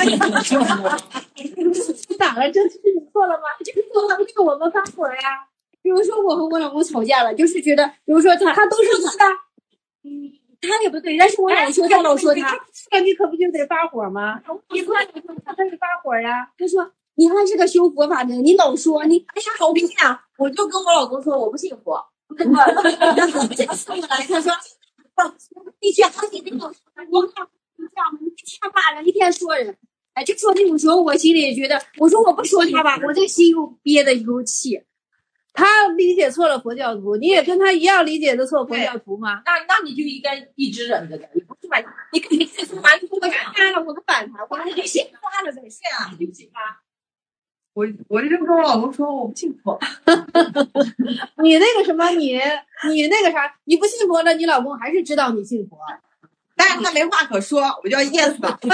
你咋了？这是你错了吗？ 就是错了，为我们发火呀。比如说我和我老公吵架了，就是觉得，比如说他都是错的， 他也不对，但是我老说他，老说他， 那你可不就得发火吗？你说他是发火呀？ 他说你还是个修佛法的，你老说你哎呀，好屁呀！我就跟我老公说我不信佛。 这次我来，他说你去好几天，我靠，你这样一天骂人，一天说人，哎，就说这种时候，我心里也觉得，我说我不说他吧，我这心又憋的一口气。 他理解错了佛教徒，你也跟他一样理解的错佛教徒吗？ 那你就应该一直忍着的，你不是吧？你肯定是完全不他了，我不反他，我就先发了再说啊，对不起啊。我就跟我老公说我不信佛。 你那个什么，你那个啥，你不信佛了，你老公还是知道你信佛， 但是他没话可说，我就要噎死他。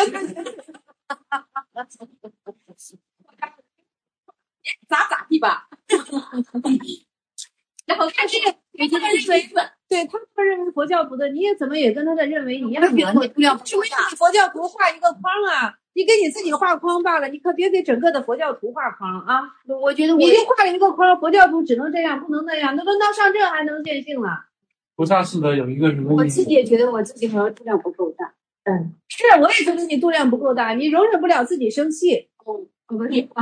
咋地吧。然后看这个，他们认为对他们认为佛教徒的，你也怎么也跟他的认为一样啊？ 就为佛教徒画一个框啊，你给你自己画框罢了，你可别给整个的佛教徒画框啊！ 我觉得你就画了一个框，佛教徒只能这样，不能那样，那轮到上证还能见性了。 菩萨寺的有一个什么？ 我自己也觉得我自己好像度量不够大。 是，我也觉得你度量不够大，你容忍不了自己生气。 不是啊。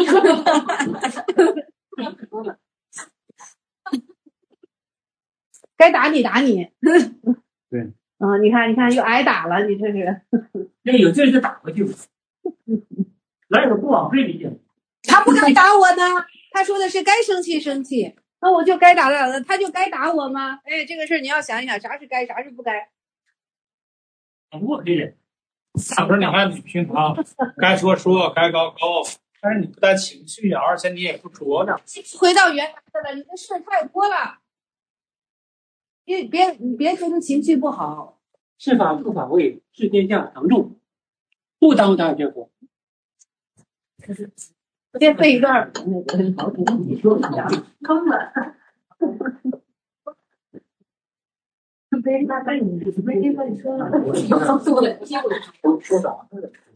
该打你打你。 对。 你看又挨打了，你这是。 那有劲就打回去。哪有不往回理解？ 他不该打我呢，他说的是该生气生气，那我就该打了，他就该打我吗？哎，这个事儿你要想一想，啥是该，啥是不该。 我可以忍。大哥，你看你平常该说该高，但是你不带情绪，而且你也不着着。 回到原来的了，你的事太多了，你别觉得情绪不好。 是法不法位，是天下常重，不当大结果。 先背一段那个好听，你说一下，坑了。背那背你说了，我说啥？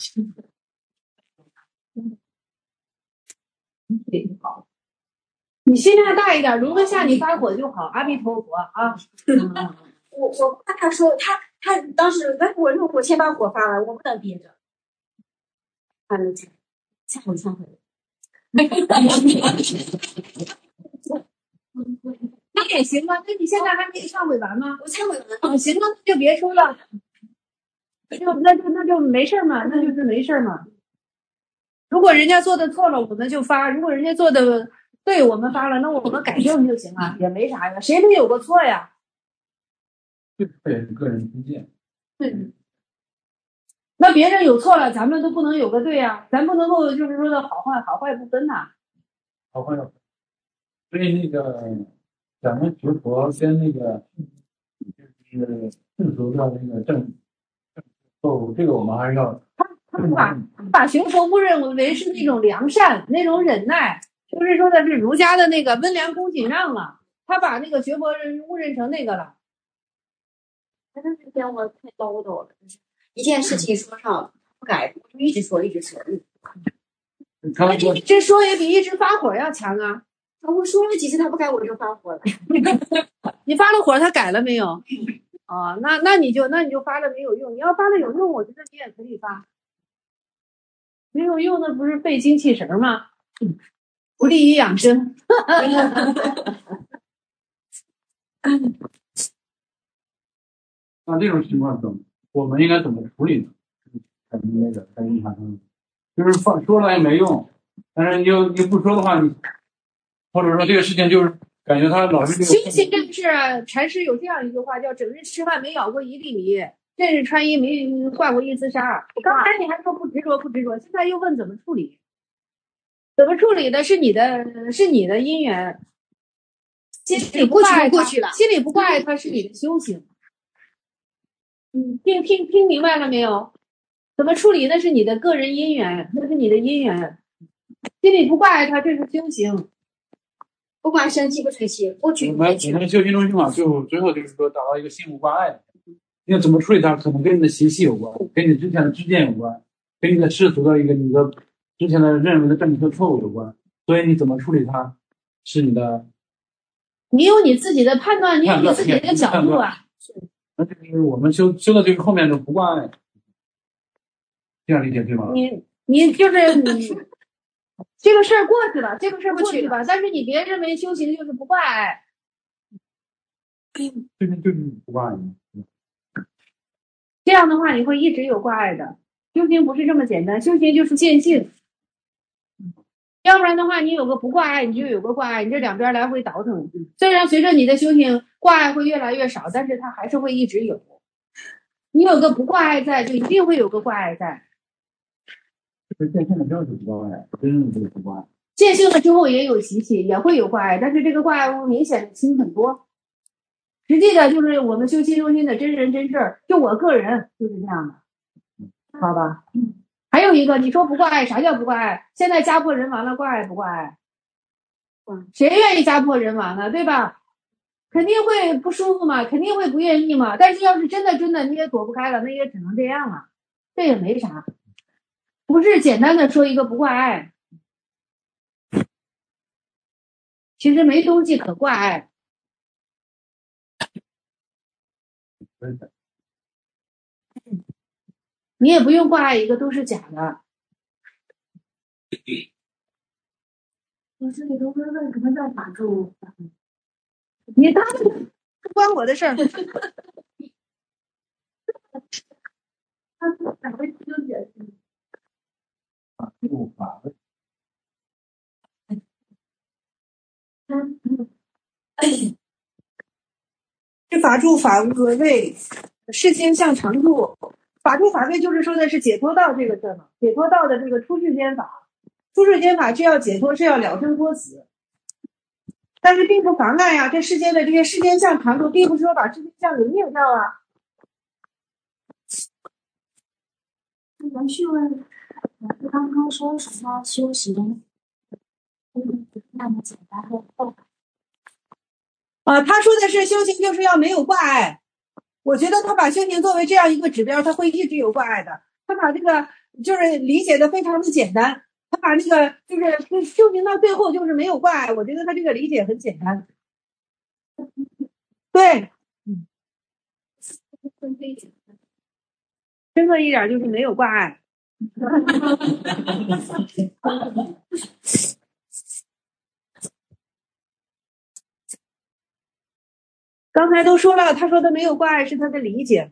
好，你心量大一点，容得下你发火就好。阿弥陀佛啊！ 我怕他说他当时我先把火发完，我不能憋着。下回。 那也行啊，那你现在还没忏悔完吗？ 我忏悔完。 行啊，那就别说了。那就没事嘛，那就是没事嘛。如果人家做的错了，我们就发；如果人家做的对，我们发了，那我们改正就行了，也没啥呀，谁没有过错呀？ 这也是个人偏见。 对。那别人有错了，咱们都不能有个对呀，咱不能够就是说的好坏不分呐。 好坏要分。所以那个咱们学佛跟那个就是世俗的那个正错，这个我们还是要。 他把学佛误认为是那种良善，那种忍耐，就是说的是儒家的那个温良恭俭让了。他把那个学佛误认成那个了。 但是这边我太唠叨了，就是一件事情说上不改，我就一直说。 那这一直说也比一直发火要强啊！ 我说了几次他不改，我就发火了。 你发了火，他改了没有？那你就发了没有用。你要发了有用，我觉得你也可以发。没有用的不是费精气神吗？不利于养生。 那这种情况怎么我们应该怎么处理呢？在那个在日常中，就是说了也没用，但是你不说的话，你或者说这个事情就是感觉他老是这个。 修行正是禅师有这样一句话，叫“整日吃饭没咬过一粒米，正日穿衣没挂过一丝纱”。刚才你还说不执着不执着，现在又问怎么处理？怎么处理的是你的因缘，心里不挂碍过去了， 心里不挂碍它是你的修行。听明白了没有？怎么处理那是你的个人因缘，那是你的因缘，心里不挂碍它这是修行。 不管生气不生气，过去我们修行中心嘛，就最后就是说达到一个心无挂碍的。你要怎么处理它，可能跟你的习气有关，跟你之前的知见有关，跟你的世俗的你的之前的认为的正确错误有关。所以你怎么处理它，是你的。 你有你自己的判断，你有你自己的角度啊。 那就是我们修到这个后面的不挂碍，这样理解对吗？ 你就是你这个事儿过去了，但是你别认为修行就是不挂碍。 就是不挂碍。 这样的话你会一直有挂碍的。修行不是这么简单，修行就是见性。要不然的话，你有个不挂碍，你就有个挂碍，你这两边来回倒腾。虽然随着你的修行，挂碍会越来越少，但是它还是会一直有。你有个不挂碍在，就一定会有个挂碍在。 见性了之后就不挂碍，真正就不挂碍。 见性了之后也有习气，也会有挂碍，但是这个挂碍会明显的轻很多。实际的就是我们修心中心的真人真事，就我个人就是这样的，好吧？还有一个，你说不挂碍，啥叫不挂碍？现在家破人亡了，挂碍不挂碍？谁愿意家破人亡呢？对吧？肯定会不舒服嘛，肯定会不愿意嘛。但是要是真的你也躲不开了，那也只能这样了，这也没啥，不是简单的说一个不挂碍，其实没东西可挂碍。你也不用挂碍一个都是假的。 我这里都会问什么叫法住？ 你当不关我的事儿。 他哪位师兄解释？ 法住法位。 是法住法位，世间向常住。法住法位就是说的是解脱道这个事嘛，解脱道的这个出世间法。出世间法是要解脱，是要了生脱死，但是并不妨碍啊。这世间的这些世间向常住，并不是说把世间向给灭掉啊。 我去问，刚刚说什么修行，那么简单和后他说的是修行就是要没有挂碍。我觉得他把修行作为这样一个指标，他会一直有挂碍的。他把这个就是理解的非常的简单，他把这个就是修行到最后就是没有挂碍。我觉得他这个理解很简单。对，深刻一点就是没有挂碍。刚才都说了，他说的没有挂碍是他的理解，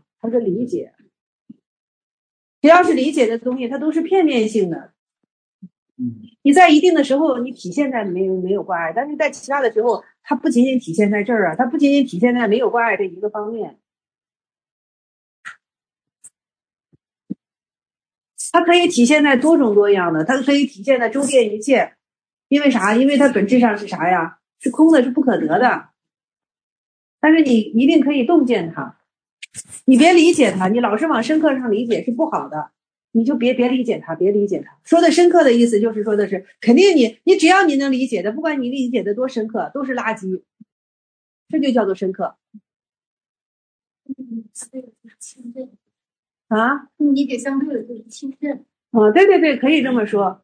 只要是理解的东西，它都是片面性的。你在一定的时候，你体现在没有挂碍，但是在其他的时候，它不仅仅体现在这儿啊，它不仅仅体现在没有挂碍这一个方面，它可以体现在多种多样的，它可以体现在周遍一切。因为啥？因为它本质上是啥呀？是空的，是不可得的。但是你一定可以洞见它，你别理解它，你老是往深刻上理解是不好的，你就别理解它，别理解它。说的深刻的意思就是说的是，肯定你只要你能理解的，不管你理解的多深刻，都是垃圾，这就叫做深刻。啊， 理解相对的就是亲近。 对，可以这么说。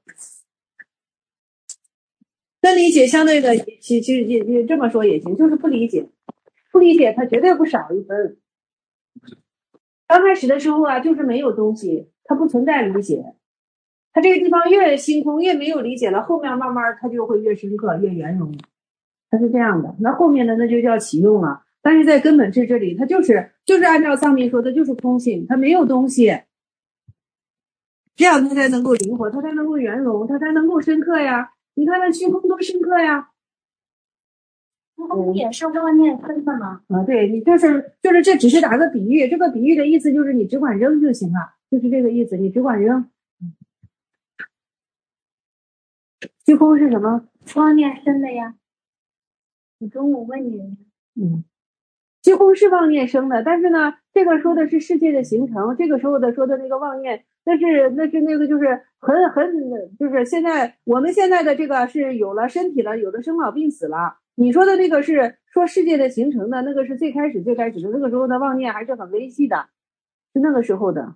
跟理解相对的，其实也这么说也行，就是不理解它绝对不少一分。刚开始的时候啊，就是没有东西，它不存在理解。它这个地方越星空，越没有理解了，后面慢慢它就会越深刻，越圆融。它是这样的。那后面的那就叫启用了。 但是在根本是这里，它就是按照藏民说的，就是空性，它没有东西，这样它才能够灵活，它才能够圆融，它才能够深刻呀。你看那虚空多深刻呀！ 虚空也是妄念生的吗？ 对，你就是这只是打个比喻，这个比喻的意思就是你只管扔就行了，就是这个意思，你只管扔。虚空是什么？ 妄念生的呀。你中午问你。 虚空是妄念生的，但是呢，这个说的是世界的形成，这个时候的说的那个妄念，那是那个就是就是我们现在的这个是有了身体了，有了生老病死了。你说的那个是说世界的形成的，那个是最开始的，那个时候的妄念还是很微细的，是那个时候的。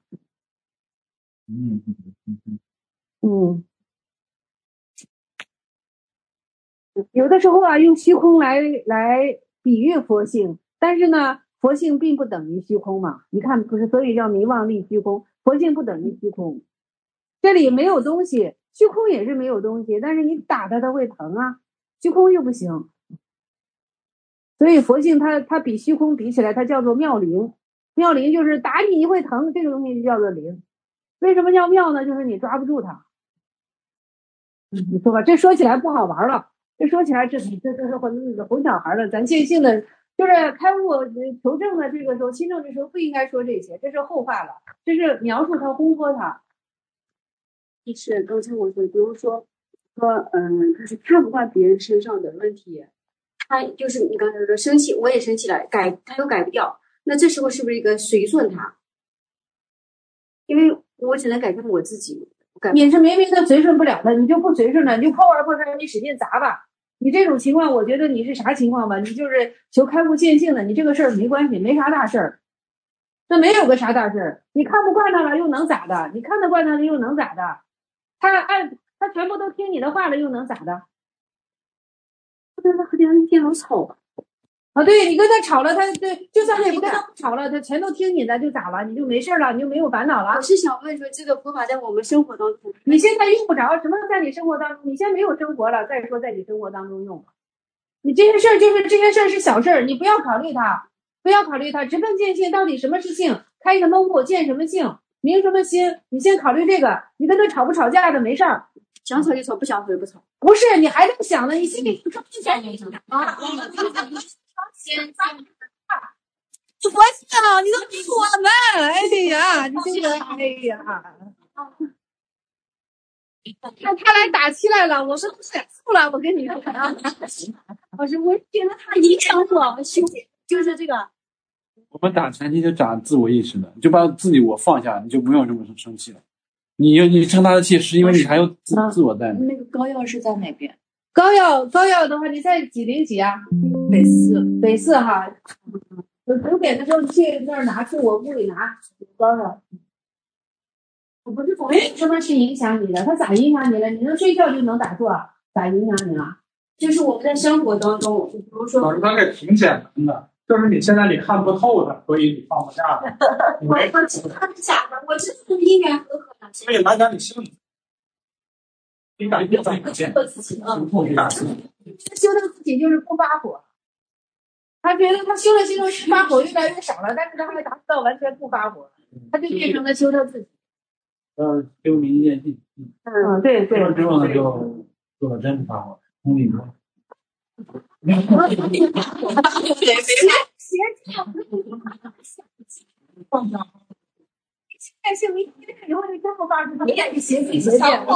有的时候啊，用虚空来比喻佛性，但是呢，佛性并不等于虚空嘛。你看，不是，所以叫迷妄立虚空，佛性不等于虚空。这里没有东西，虚空也是没有东西，但是你打它会疼啊，虚空又不行。所以佛性它比虚空比起来，它叫做妙灵。妙灵就是打你会疼，这个东西就叫做灵。为什么叫妙呢？就是你抓不住它。你说吧，这说起来不好玩了。这说起来，这是哄小孩的。咱见性的就是开悟求证的这个时候，亲证的时候不应该说这些，这是后话了，这是描述它、烘托它。 是刚才我说，比如说就是看不惯别人身上的问题，他就是你刚才说生气，我也生气了，他又改不掉，那这时候是不是一个随顺他？因为我只能改变我自己。 你是明明的随顺不了的，你就不随顺了，你就破罐破摔，你使劲砸吧。你这种情况，我觉得你是啥情况吧？你就是求开悟见性的，你这个事儿没关系，没啥大事儿。那没有个啥大事儿，你看不惯他了又能咋的？你看得惯他了又能咋的？他全部都听你的话了又能咋的？ 那和别人电脑吵吧。 对，你跟他吵了，就算你不跟他吵了，他全都听你的，就咋了？你就没事了，你就没有烦恼了。 我是想问说，这个佛法在我们生活当中， 你现在用不着什么在你生活当中，你现在没有生活了，再说在你生活当中用。你这些事儿是小事儿，你不要考虑它，直奔见性，到底什么是性？开什么悟？见什么性？明什么心？你先考虑这个。你跟他吵不吵架的没事儿， 想吵就吵，不想吵就不吵。 不是，你还在想呢，你心里说不想啊。我操！你都逼我们！哎呀，你这个，哎呀，他来打起来了，我们不忍受了。我跟你说啊， 老师，我觉得他影响我修，就是这个。 我们打前提就打自我意识的，就把自己我放下，你就不用这么生气了。你生他的气，是因为你还有自我在。 那个膏药是在哪边？ 膏药的话，你在几零几啊？北四哈。9点的时候你去那儿拿，去我屋里拿膏药。我不是总什么是影响你的？他咋影响你了？你能睡觉就能打坐，咋影响你了？ 就是我们在生活当中，比如说， 老师，他这挺简单的，就是你现在你看不透的，所以你放不下的。 我他是假的，我知道是因缘和合的。 所以来讲你信，你改变自己， 自己修到自己就是不发火。他觉得他修了发火越来越少了，但是他还达不到完全不发火，他就变成了修他自己。 修明见性。 对。 之后呢，就做了真不发火，空理多。 放下。现在明天以后就真不发火，你也是邪见。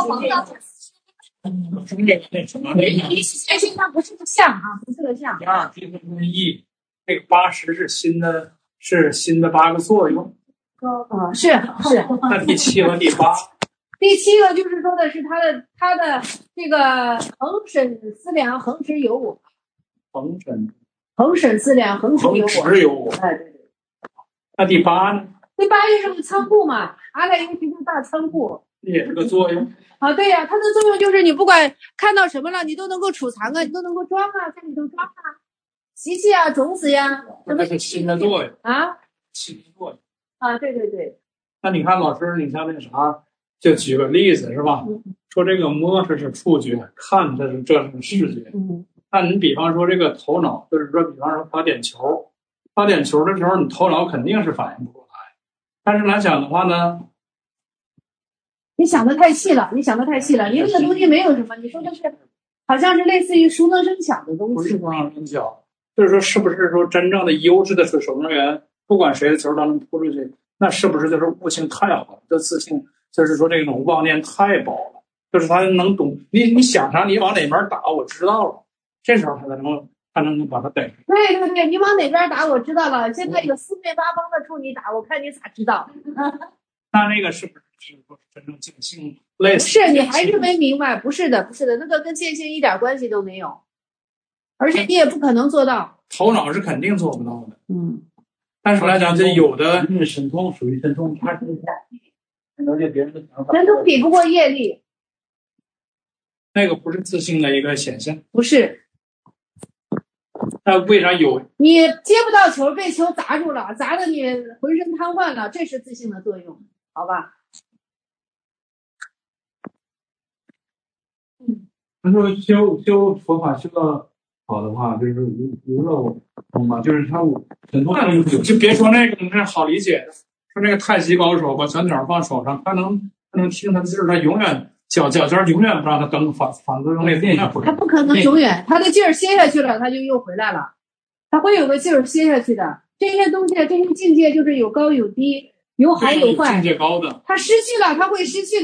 它不是个相啊，不是个相。 第二，第一，这个80是心的8个作用。 是。 那第7和第8。 第7个就是说的是他的这个恒审思量，恒持有我。恒审思量，恒持有我。哎，对。 那第8呢？ 第8就是个仓库嘛，阿赖耶识就是大仓库。 也是个作用。 对呀，它的作用就是你不管看到什么了，你都能够储藏啊，你都能够装啊，在里头装啊，习气啊，种子呀。 那是心的作用啊。 心的作用啊，对。 那你看老师，你像那啥，就举个例子是吧？说这个摸这是触觉，看这是视觉。那你比方说这个头脑，就是说比方说打点球， 发点球的时候，你头脑肯定是反应不过来。但是来讲的话呢， 你想的太细了，你想的太细了，你这个东西没有什么，你说的是好像是类似于熟能生巧的东西。 不是熟能生巧，就是说是不是说真正的优质的守门员，不管谁的球都能扑出去，那是不是就是悟性太好了？这自信就是说这种妄念太薄了，就是他能懂你想啥，你往哪边打，我知道了，这时候他能把他逮住。 对对对，你往哪边打我知道了，现在有四面八方的冲你打，我看你咋知道？ 那个是不是真正见性类似？ 不是，你还是没明白，不是的，不是的，那个跟见性一点关系都没有，而且你也不可能做到。 头脑是肯定做不到的。 嗯。 但是来讲，这有的神通属于神通，他是了解别人的想法。 神通比不过业力。 那个不是自信的一个显现。 不是。 那为啥有？ 你接不到球，被球砸住了，砸得你浑身瘫痪了，这是自信的作用，好吧？ 他说修佛法修到好的话，就是无漏通嘛，就是他神通。 就别说那个，那好理解的。说那个太极高手把小鸟放手上，他能听他的劲儿，他永远脚尖永远不让他蹬，反正那练习。 他不可能永远，他的劲儿歇下去了，他就又回来了。他会有个劲儿歇下去的。这些东西，这些境界就是有高有低，有好有坏。 境界高的， 他失去了，他会失去的。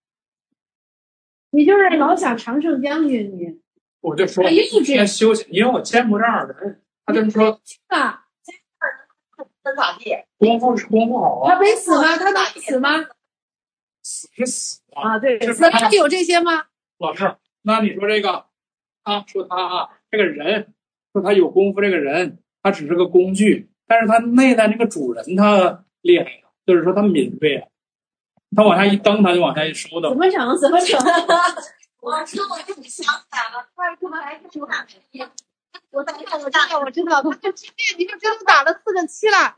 你就是老想常胜将军，你我就说先休息，因为我见不这样的人，他就说啊， 能咋地？ 功夫是功夫好啊。 他没死吗？他能死吗？ 死是死啊，对，死了他有这些吗？ 老师，那你说这个，说他这个人，说他有功夫，这个人他只是个工具，但是他内在那个主人他厉害了，就是说他敏锐啊，他往下一蹬，他就往下一收的。 怎么整？怎么整？ 我说我就想打了，快他妈来就打我知道，他就直接你就真的打了4个7了。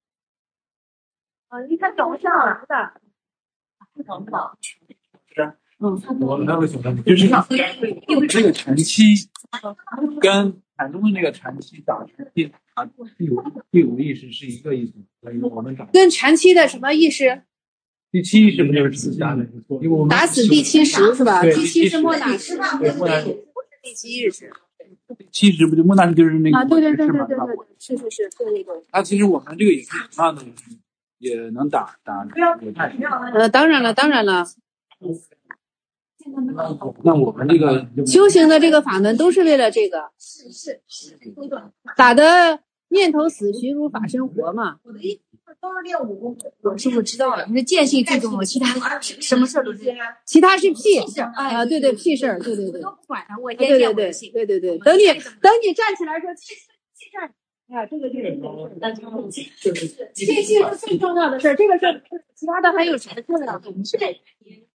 你看整不上了的。 整不到。 是。我那个想就是这个禅期跟禅宗的那个禅期打第五意识是一个意思，所以我们跟禅期的什么意识？ 第7意识不就是自杀的？因为我们打死第7识是吧？第7是莫那识， 对，莫那识不是第7意识。 第7识不就莫那识就是那个对，是，对。 他其实我们这个也是一样的，也能打。 当然了。 那我们这个修行的这个法门都是为了这个，打的念头死，虚如法身活嘛。 我的意思都是练武功。 我是不是知道了？你的见性最重要，其他什么事都是。 其他是屁啊，对，屁事儿，对。 都不管了，我对。等你站起来说气站，这个就是气是最重要的事儿，这个事儿其他的还有什么重要的？